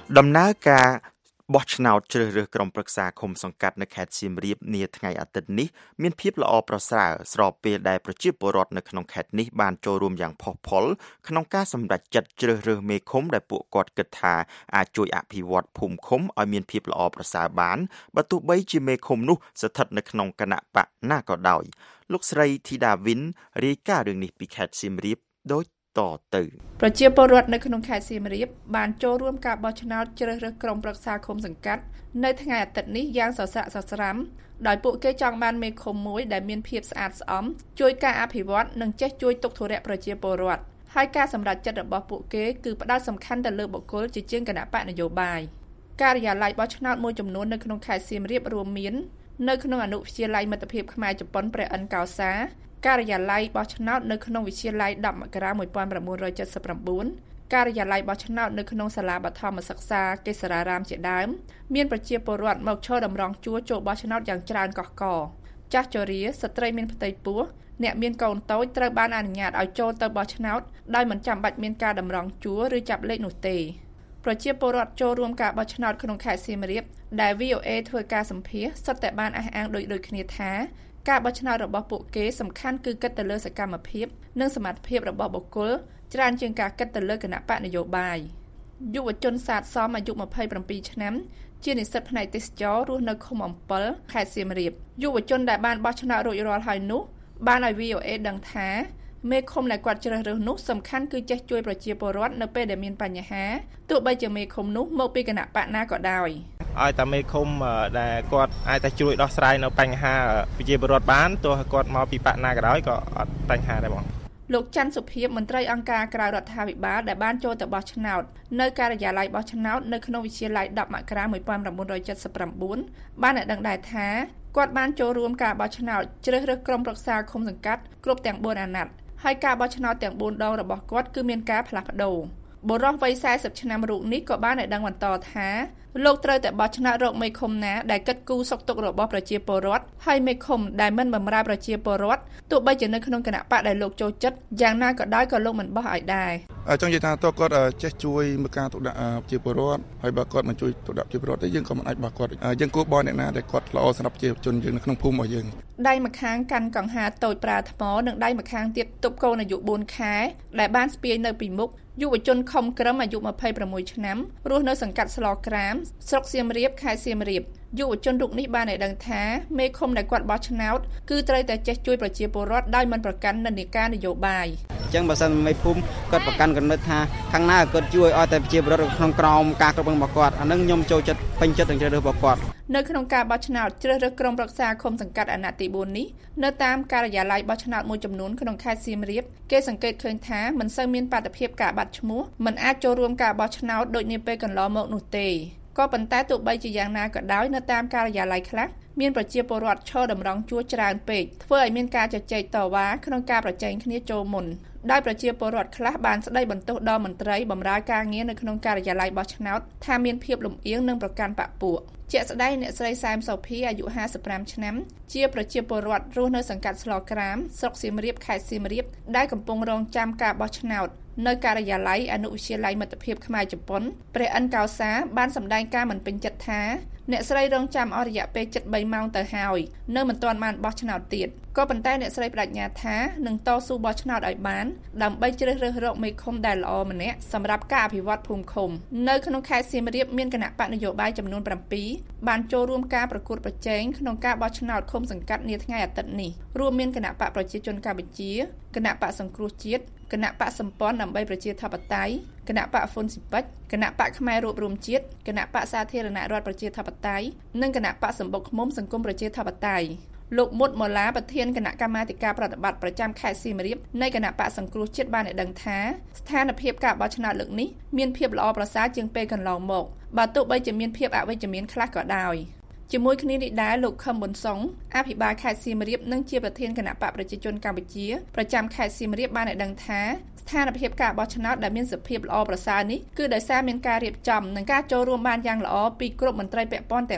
ដំណើរការបោះឆ្នោតជ្រើសរើសក្រុមប្រឹក្សាឃុំសង្កាត់នៅខេត្តសៀមរាបនាថ្ងៃអាទិត្យនេះមានភាពល្អប្រសើរស្របពេលដែលប្រជាពលរដ្ឋនៅក្នុងខេត្តនេះបានចូលរួមយ៉ាងផុសផុលក្នុងការសម្រេចចិត្តជ្រើសរើសមេឃុំដែលពួកគាត់គិតថាអាចជួយអភិវឌ្ឍភូមិឃុំឲ្យមានភាពល្អប្រសើរបានបើទោះបីជាមេឃុំនោះស្ថិតនៅក្នុងគណៈបកណាក៏ដោយលោកស្រីធីតាវិនរាយការណ៍រឿងនេះពីខេត្តសៀមរាបដូចតទៅប្រជាពលរដ្ឋនៅក្នុងខេត្តសៀមរាបបានចូលរួមការបោះឆ្នោតជ្រើសរើសក្រុមប្រឹក្សាឃុំសង្កាត់នៅថ្ងៃអាទិត្យនេះយ៉ាងសស្រាក់សស្រាំដោយពួកគេចង់បានមេឃុំមួយដែលមានភាពស្អាតស្អំជួយការអភិវឌ្ឍនិងចេះជួយទុកធុរៈប្រជាពលរដ្ឋហើយការសម្រេចចិត្តរបស់ពួកគេគឺផ្ដោតសំខាន់ទៅលើបុគ្គលជាជាងគណៈបកនយោបាយការិយាល័យបោះឆ្នោតមួយចំនួននៅក្នុងខេត្តសៀមរាបរួមមាននៅក្នុងអនុវិទ្យាល័យមិត្តភាពខ្មែរជប៉ុនព្រះអិនកោសាការិយាល័យបោះឆ្នោតនៅក្នុងវិទ្យាល័យដប់មករា១៩៧៩ការិយាល័យបោះឆ្នោតនៅក្នុងសាលាបឋមសិក្សាកេសរារាមជាដើមមានប្រជាពលរដ្ឋមកឈរតម្រង់ជួរចូលបោះឆ្នោតយ៉ាងច្រើនកុះករចាស់ជរាស្ត្រីមានផ្ទៃពោះអ្នកមានកូនតូចត្រូវបានអនុញ្ញាតឲ្យចូលទៅបោះឆ្នោតដោយមិនចាំបាច់មានការតម្រង់ជួរឬចាប់លេខនោះទេប្រជាពលរដ្ឋចូលរួមការបោះឆ្នោតក្នុងខេត្តសៀមរាបដែល វី អូ អេ ធ្វើការសម្ភាសន៍សុទ្ធតែបានអះអាងដូចដូចគ្នាថាការបោះឆ្នោតរបស់ពួកគេសំខាន់គឺគិតទៅលើសកម្មភាពនិងសមត្ថភាពរបស់បុគ្គលច្រើនជាងការគិតទៅលើគណៈបកនយោបាយយុវជនសាទសមអាយុម្ភៃប្រាំពីរឆ្នាំជានិស្សិតផ្នែកទេសចររស់នៅឃុំអំពិលខេត្តសៀមរាបយុវជនដែលបានបោះឆ្នោតរួចរាល់ហើយនោះបានឲ្យ វី អូ អេ ដឹងថាមេឃុំដែលគាត់ជ្រើសរើសនោះសំខាន់គឺចេះជួយប្រជាពលរដ្ឋនៅពេលដែលមានបញ្ហាទោះបីជាមេឃុំនោះមកពីគណៈបកណាក៏ដោយឲ្យតែមេឃុំដែលគាត់អាចតែជួយដោះស្រាយនៅបញ្ហាប្រជាពលរដ្ឋបានទោះគាត់មកពីបកណាក៏ដោយក៏អត់បញ្ហាដែរបងលោកច័ន្ទសុភីមន្ត្រីអង្គការក្រៅរដ្ឋាភិបាលដែលបានចូលទៅបោះឆ្នោតនៅការិយាល័យបោះឆ្នោតនៅក្នុងវិទ្យាល័យដប់មករា១៩៧៩បានឲ្យដឹងដែរថាគាត់បានចូលរួមការបោះឆ្នោតជ្រើសរើសក្រុមប្រឹក្សាឃុំសង្កាត់គ្រប់ទាំងបួនអាណត្តិហើយការបោះឆ្នោតទាំងបួនដងរបស់គាត់គឺមានការផ្លាស់ប្ដូរបុរសវ័យសែសិបឆ្នាំរូបនេះក៏បានឲ្យដឹងបន្តថាលោកត្រូវតែបោះឆ្នោតរកមេឃុំណាដែលគិតគូរសុខទុក្ខរបស់ប្រជាពលរដ្ឋហើយមេឃុំដែលមិនបម្រើប្រជាពលរដ្ឋទោះបីជានៅក្នុងគណៈបកដែលលោកចូលចិត្តយ៉ាងណាក៏ដោយក៏លោកមិនបោះឲ្យដែរចង់និយាយថាតើគាត់ចេះជួយមើលការទុកដាក់ប្រជាពលរដ្ឋហើយបើគាត់មិនជួយទុកដាក់ប្រជាពលរដ្ឋទេយើងក៏មិនអាចបោះគាត់យើងគួរបោះអ្នកណាដែលគាត់ល្អសម្រាប់ប្រជាជនយើងនៅក្នុងភូមិរបស់យើងដៃម្ខាងកាន់កង្ហាតូចប្រាថ្មនិងដៃម្ខាងទៀតទប់កូនអាយុបួនខែដែលបានស្ពាយនៅពីមុខយុវជនខំក្រឹមអាយុម្ភៃប្រាំមួយឆ្នាំរស់នៅសង្កាត់ស្លក្រាមស្រុកសៀមរាបខេត្តសៀមរាបយុវជនរូបនេះបានឲ្យដឹងថាមេឃុំដែលគាត់បោះឆ្នោតគឺត្រូវតែចេះជួយប្រជាពលរដ្ឋដោយមិនប្រកាន់និន្នាការនយោបាយអញ្ចឹងបើសិនមេភូមិគាត់ប្រកាន់គំនិតថាខាងណាគាត់ជួយឲ្យតែប្រជាពលរដ្ឋក្នុងក្រមការគ្រប់គ្រងរបស់គាត់អានឹងខ្ញុំចូលចិត្តពេញចិត្តនឹងជ្រើសរើសរបស់គាត់នៅក្នុងការបោះឆ្នោតជ្រើសរើសក្រុមប្រឹក្សាឃុំសង្កាត់អាណត្តិទីបួននេះនៅតាមការិយាល័យបោះឆ្នោតមួយចំនួនក្នុងខេត្តសៀមរាបគេសង្កេតឃើញថាមិនសូវមានបាតុភិបការបាត់ឈ្មោះមិនអាចចូលរួមការបោះឆ្នោតដូចនាពេលកន្លងមកនោះទេក៏ប៉ុន្តែទោះបីជាយ៉ាងណាក៏ដោយនៅតាមការិយាល័យខ្លះមានប្រជាពលរដ្ឋឈរតម្រង់ជួរច្រើនពេកធ្វើឲ្យមានការជជែកតវ៉ាក្នុងការប្រជែងគ្នាចូលមុនដោយប្រជាពលរដ្ឋខ្លះបានស្ដីបន្ទោសដល់មន្ត្រីបម្រើការងារនៅក្នុងការិយាល័យបោះឆ្នោតថាមានភាពលំអៀងនិងប្រកាន់បកពួកជាក់ស្ដែងអ្នកស្រីសែមសូភីអាយុហាសិបប្រាំឆ្នាំជាប្រជាពលរដ្ឋរស់នៅសង្កាត់ស្លក្រាមស្រុកសៀមរាបខេត្តសៀមរាបដែលកំពុងរងចាំការបោះឆ្នោតនៅការិយាល័យអនុវិទ្យាល័យមិត្តភាពខ្មែរជប៉ុនព្រះអិនកោសាបានសម្ដែងការមិនពេញចិត្តថាអ្នកស្រីរងចាំអស់រយៈពេលជិតបីម៉ោងទៅហើយនៅមិនទាន់បានបោះឆ្នោតទៀតក៏ប៉ុន្តែអ្នកស្រីបដិញ្ញាថានឹងតស៊ូបោះឆ្នោតឲ្យបានដើម្បីជ្រើសរើសរកមេឃុំដែលល្អម្នាក់សម្រាប់ការអភិវឌ្ឍភូមិឃុំនៅក្នុងខេត្តសៀមរាបមានគណៈបកនយោបាយចំនួនប្រាំពីរបានចូលរួមការប្រកួតប្រជែងក្នុងការបោះឆ្នោតឃុំសង្កាត់នាថ្ងៃអាទិត្យនេះរួមមានគណៈបកប្រជាជនកម្ពុជាគណៈបកសង្គ្រោះជាតិគណៈបកសម្ព័ន្ធដើម្បីប្រជាធិបតេយ្យគណៈបកហ្វុនស៊ីពេចគណៈបកខ្មែររួបរวมជាតិគណៈបកសាធារណរដ្ឋប្រជាធិបតេយ្យនិងគណៈបកសម្បុកឃ្មុំសង្គមប្រជាធិបតេយ្យលោកមុតម៉ូឡាប្រធានគណៈកម្មាធិការប្រតិបត្តិប្រចាំខេត្តសៀមរាបនៃគណៈបកសង្គ្រោះជាតិបានឲ្យដឹងថាស្ថានភាពការបោះឆ្នោតលើកនេះមានភាពល្អប្រសើរជាងពេលកន្លងមកបើទោះបីជាមានភាពអវិជ្ជមានខ្លះក៏ដោយជាមួយគ្នានេះដែរលោកខឹមប៊ុនសុងអភិបាលខេត្តសៀមរាបនិងជាប្រធានគណៈបកប្រជាជនកម្ពុជាប្រចាំខេត្តសៀមរាបបានឲ្យដឹងថាស្ថានភាពការបោះឆ្នោតដែលមានសភាពល្អប្រសើរនេះគឺដោយសារមានការរៀបចំនិងការចូលរួមបានយ៉ាងល្អពីគ្រប់មន្ត្រីពាក់ព័ន្ធទាំងអស់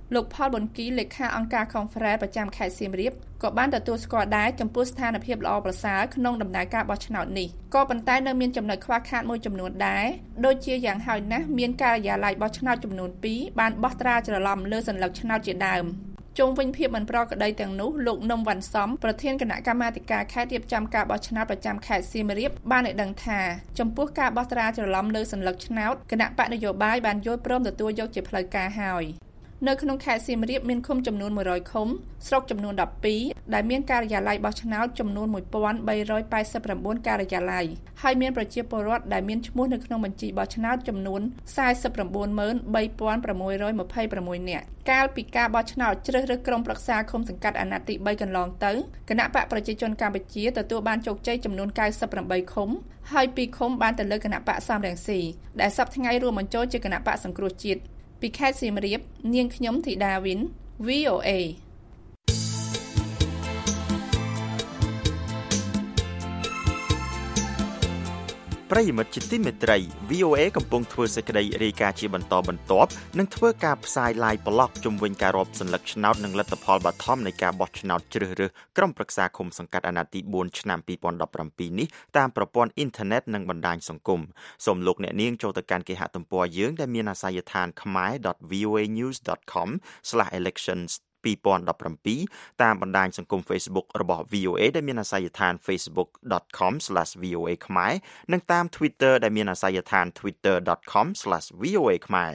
លោកផលប៊ុនគីលេខាអង្គការ Conference ប្រចាំខេត្តសៀមរាបក៏បានទទួលស្គាល់ដែរចំពោះស្ថានភាពល្អប្រសើរក្នុងដំណើរការបោះឆ្នោតនេះក៏ប៉ុន្តែនៅមានចំណុចខ្វះខាតមួយចំនួនដែរដូចជាយ៉ាងហោចណាស់មានការិយាល័យបោះឆ្នោតចំនួនពីរបានបោះត្រាច្រឡំលើសញ្ញាឆ្នោតជាដើមជុំវិញភាពមិនប្រក្រតីទាំងនោះលោកនំវ៉ាន់សំប្រធានគណៈកម្មាធិការខេត្តរៀបចំការបោះឆ្នោតប្រចាំខេត្តសៀមរាបបានឲ្យដឹងថាចំពោះការបោះត្រាច្រឡំលើសញ្ញាឆ្នោតគណៈបកនយោបាយបានយល់ព្រមទទួលយកជាផ្លូវការហើយនៅក្នុងខេត្តសៀមរាបមានឃុំចំនួនមួយរយឃុំស្រុកចំនួនដប់ពីរដែលមានការិយាល័យបោះឆ្នោតចំនួនមួយពាន់បីរយប៉ែតសិប៩ការិយាល័យហើយមានប្រជាពលរដ្ឋដែលមានឈ្មោះនៅក្នុងបញ្ជីបោះឆ្នោតចំនួនសែសិប៩ម៉ឺនបីពាន់ប្រាំមួយរយម្ភៃប្រាំមួយនាក់កាលពីការបោះឆ្នោតជ្រើសរើសក្រុមប្រឹក្សាឃុំសង្កាត់អាណត្តិទីបីកន្លងទៅគណៈបកប្រជាជនកម្ពុជាទទួលបានជោគជ័យចំនួនកៅសិបប្រាំបីឃុំហើយពីរឃុំបានទៅលើគណៈបកសំរងស៊ីដែលសប្តាហ៍ថ្ងៃរួមបញ្ចូលជាគណៈបកសង្គ្រោះជាតិពីខេត្តសៀមរាបនាងខ្ញុំធីតាវិន វី អូ អេប្រិយមិត្តជាទីមេត្រី វី អូ អេ កំពុងធ្វើសេចក្តីរាយការណ៍ជាបន្តបន្ទាប់និងធ្វើការផ្សាយ live blog ជុំវិញការរាប់សន្លឹកឆ្នោតនិងលទ្ធផលបឋមនៃការបោះឆ្នោតជ្រើសរើសក្រុមប្រឹក្សាឃុំសង្កាត់អាណត្តិទីបួនឆ្នាំពីរពាន់ដប់ប្រាំពីរនេះតាមប្រព័ន្ធអ៊ីនធឺណិតនិងបណ្ដាញសង្គមសូមលោកអ្នកនាងចូលទៅកាន់គេហទំព័រយើងដែលមានអាសយដ្ឋាន ខមែរ ដត វី អូ អេ news ដត com ស្លាស អេលេកશનពីរពាន់ដប់ប្រាំពីរ តាមបណ្ដាញសង្គម Facebook របស់ វី អូ អេ ដែលមានអាសយដ្ឋាន facebook dot com slash v o a ខ្មែរនិងតាម Twitter ដែលមានអាសយដ្ឋាន twitter dot com slash v o a ខ្មែរ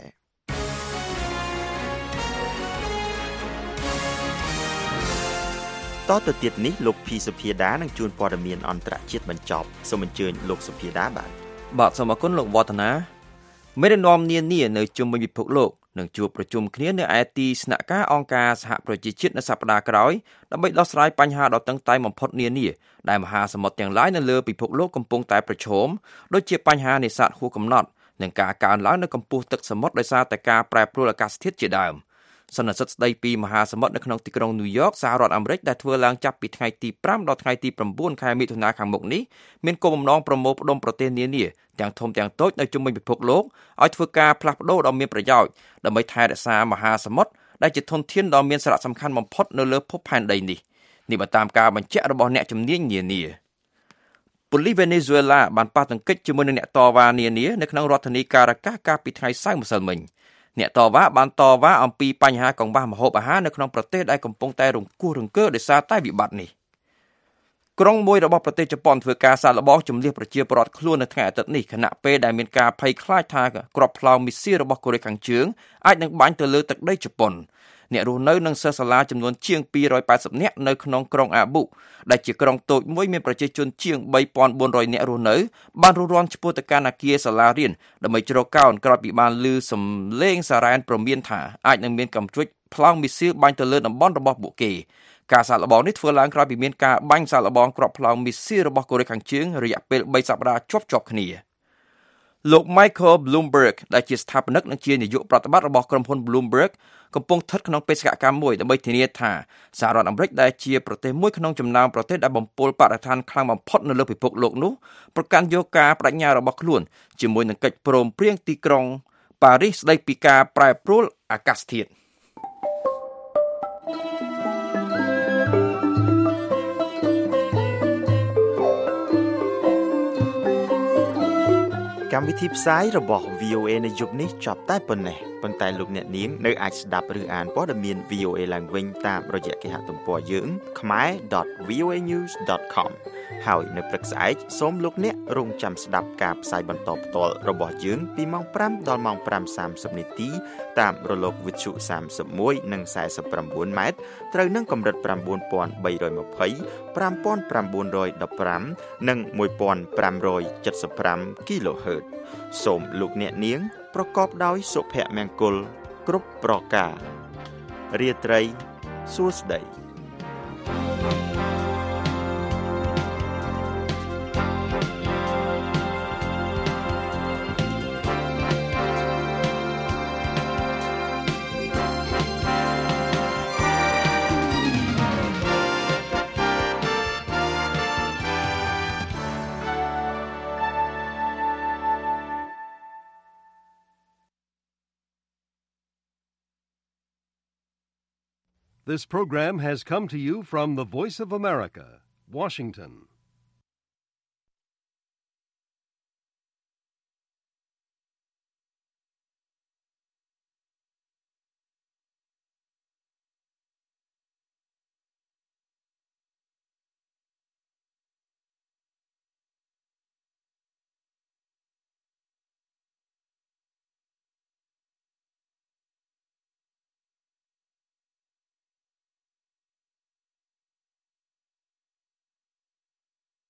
តទៅទៀតនេះលោកភីសុភាដានឹងជួនព័ត៌មានអន្តរជាតិបញ្ចប់សូមអញ្ជើញលោកសុភាដាបាទបាទសូមអរគុណលោកវឌ្ឍនាមេដឹកនាំនានានៅជុំវិញពិភពលោកនឹងជួបប្រជុំគ្នានៅឯទីស្នាក់ការអង្គការសហប្រជាជាតិនៅសប្តាហ៍ក្រោយដើម្បីដោះស្រាយបញ្ហាដ៏តឹងតែងបំផុតនានាដែលមហាសមុទ្រទាំងឡាយនៅលើពិភពលោកកំពុងតែប្រឈមដូចជាបញ្ហានេសាទហួសកំណត់និងការកើនឡើងនៅកម្ពស់ទឹកសមុទ្រដោយសារតែការប្រែប្រួលអាកាសធាតុជាដើមសន្និសីទស្ដីពីមហាសមុទ្រនៅក្នុងទីក្រុងញូវយ៉កសហរដ្ឋអាមេរិកដែលធ្វើឡើងចាប់ពីថ្ងៃទីប្រាំដល់ថ្ងៃទីប្រាំបួនខែមិថុនាខាងមុខនេះមានគោលបំណងប្រមូលផ្ដុំប្រទេសនានាទាំងធំទាំងតូចនៅជុំវិញពិភពលោកឲ្យធ្វើការផ្លាស់ប្ដូរដ៏មានប្រយោជន៍ដើម្បីថែរក្សាមហាសមុទ្រដែលជាធនធានដ៏មានសារៈសំខាន់បំផុតនៅលើភពផែនដីនេះនេះបើតាមការបញ្ជាក់របស់អ្នកជំនាញនានាប៉ូលីសវេណេស៊ុយអេឡាបានប៉ះទង្គិចជាមួយនឹងអ្នកតវ៉ានានានៅក្នុងរដ្ឋធានីការ៉ាកាសកាលពីថ្ងៃសៅរ៍ម្សិលមិញអ្នកតវ៉ាបានតវ៉ាអំពីបញ្ហាកង្វះម្ហូបអាហារនៅក្នុងប្រទេសដែលកំពុងតែរង្គោះរង្គើដោយសារតែវិបត្តិនេះក្រុងមួយរបស់ប្រទេសជប៉ុនធ្វើការសាកល្បងជំនះប្រជាពលរដ្ឋខ្លួននៅថ្ងៃអាទិត្យនេះខណៈពេលដែលមានការភ័យខ្លាចថាគ្រាប់ផ្លោមមីស៊ីលរបស់កូរ៉េខាងជើងអាចនឹងបាញ់ទៅលើទឹកដីជប៉ុនអ្នករស់នៅនឹងសិស្សសាលាចំនួនជាងពីររយប៉ែតសិបនាក់នៅក្នុងក្រុងអាប៊ូដែលជាក្រុងតូចមួយមានប្រជាជនជាងបីពាន់បួនរយនាក់រស់នៅបានរុះរាន់ឆ្ពោះទៅកាន់អគារសាលារៀនដើម្បីជ្រកកោនក្រោយពីបានឮសំឡេងសារ៉ែនព្រមានថាអាចនឹងមានកំជ្រួចផ្លោមមីស៊ីលបាញ់ទៅលើតំបន់របស់ពួកគេការសាកល្បងនេះធ្វើឡើងក្រោយពីមានការបាញ់សាកល្បងគ្រាប់ផ្លោមមីស៊ីលរបស់កូរ៉េខាងជើងរយៈពេលបីសប្តាហ៍ជាប់ៗគ្នាលោក Michael Bloomberg ដែលជាស្ថាបនិកនិងជានាយកប្រតិបត្តិរបស់ក្រុមហ៊ុន Bloomberg កំពុងស្ថិតក្នុងបេសកកម្មមួយដើម្បីធានាថាសហរដ្ឋអាមេរិកដែលជាប្រទេសមួយក្នុងចំណោមប្រទេសដែលបំពុលបរិស្ថានខ្លាំងបំផុតនៅលើពិភពលោកនោះប្រកាន់យកការបដិញ្ញារបស់ខ្លួនជាមួយនឹងកិច្ចព្រមព្រៀងទីក្រុងប៉ារីសស្តីពីការប្រែប្រួលអាកាសធាតុកម្មវិធីផ្សាយរបស់ វី អូ អេ នៅយប់នេះចប់តែប៉ុណ្ណេះប៉ុន្តែលោកអ្នកនាងនៅអាចស្ដាប់ឬអានព័ត៌មាន វី អូ អេ ឡើងវិញតាមរយៈគេហទំព័រយើង ខមែរ ដត វី អូ អេ news ដត com ហើយនៅព្រឹកស្អែកសូមលោកអ្នករងចាំស្ដាប់ការផ្សាយបន្តផ្ទាល់របស់យើងពីម៉ោងប្រាំដល់ម៉ោងប្រាំសាមសិបនាទីតាមរលកវិទ្យុសាមសិបមួយនិងសែសិបប្រាំបួនម៉ែត្រត្រូវនឹងកម្រិតប្រាំបួនពាន់បីរយម្ភៃ ប្រាំពាន់ប្រាំបួនរយដប់ប្រាំនិងមួយពាន់ប្រាំរយседសិបប្រាំ kHz សូមលោកអ្នកនាងប្រកបដោយសុភមង្គលគ្រប់ប្រការរាត្រីសួស្តី This program has come to you from the Voice of America, Washington.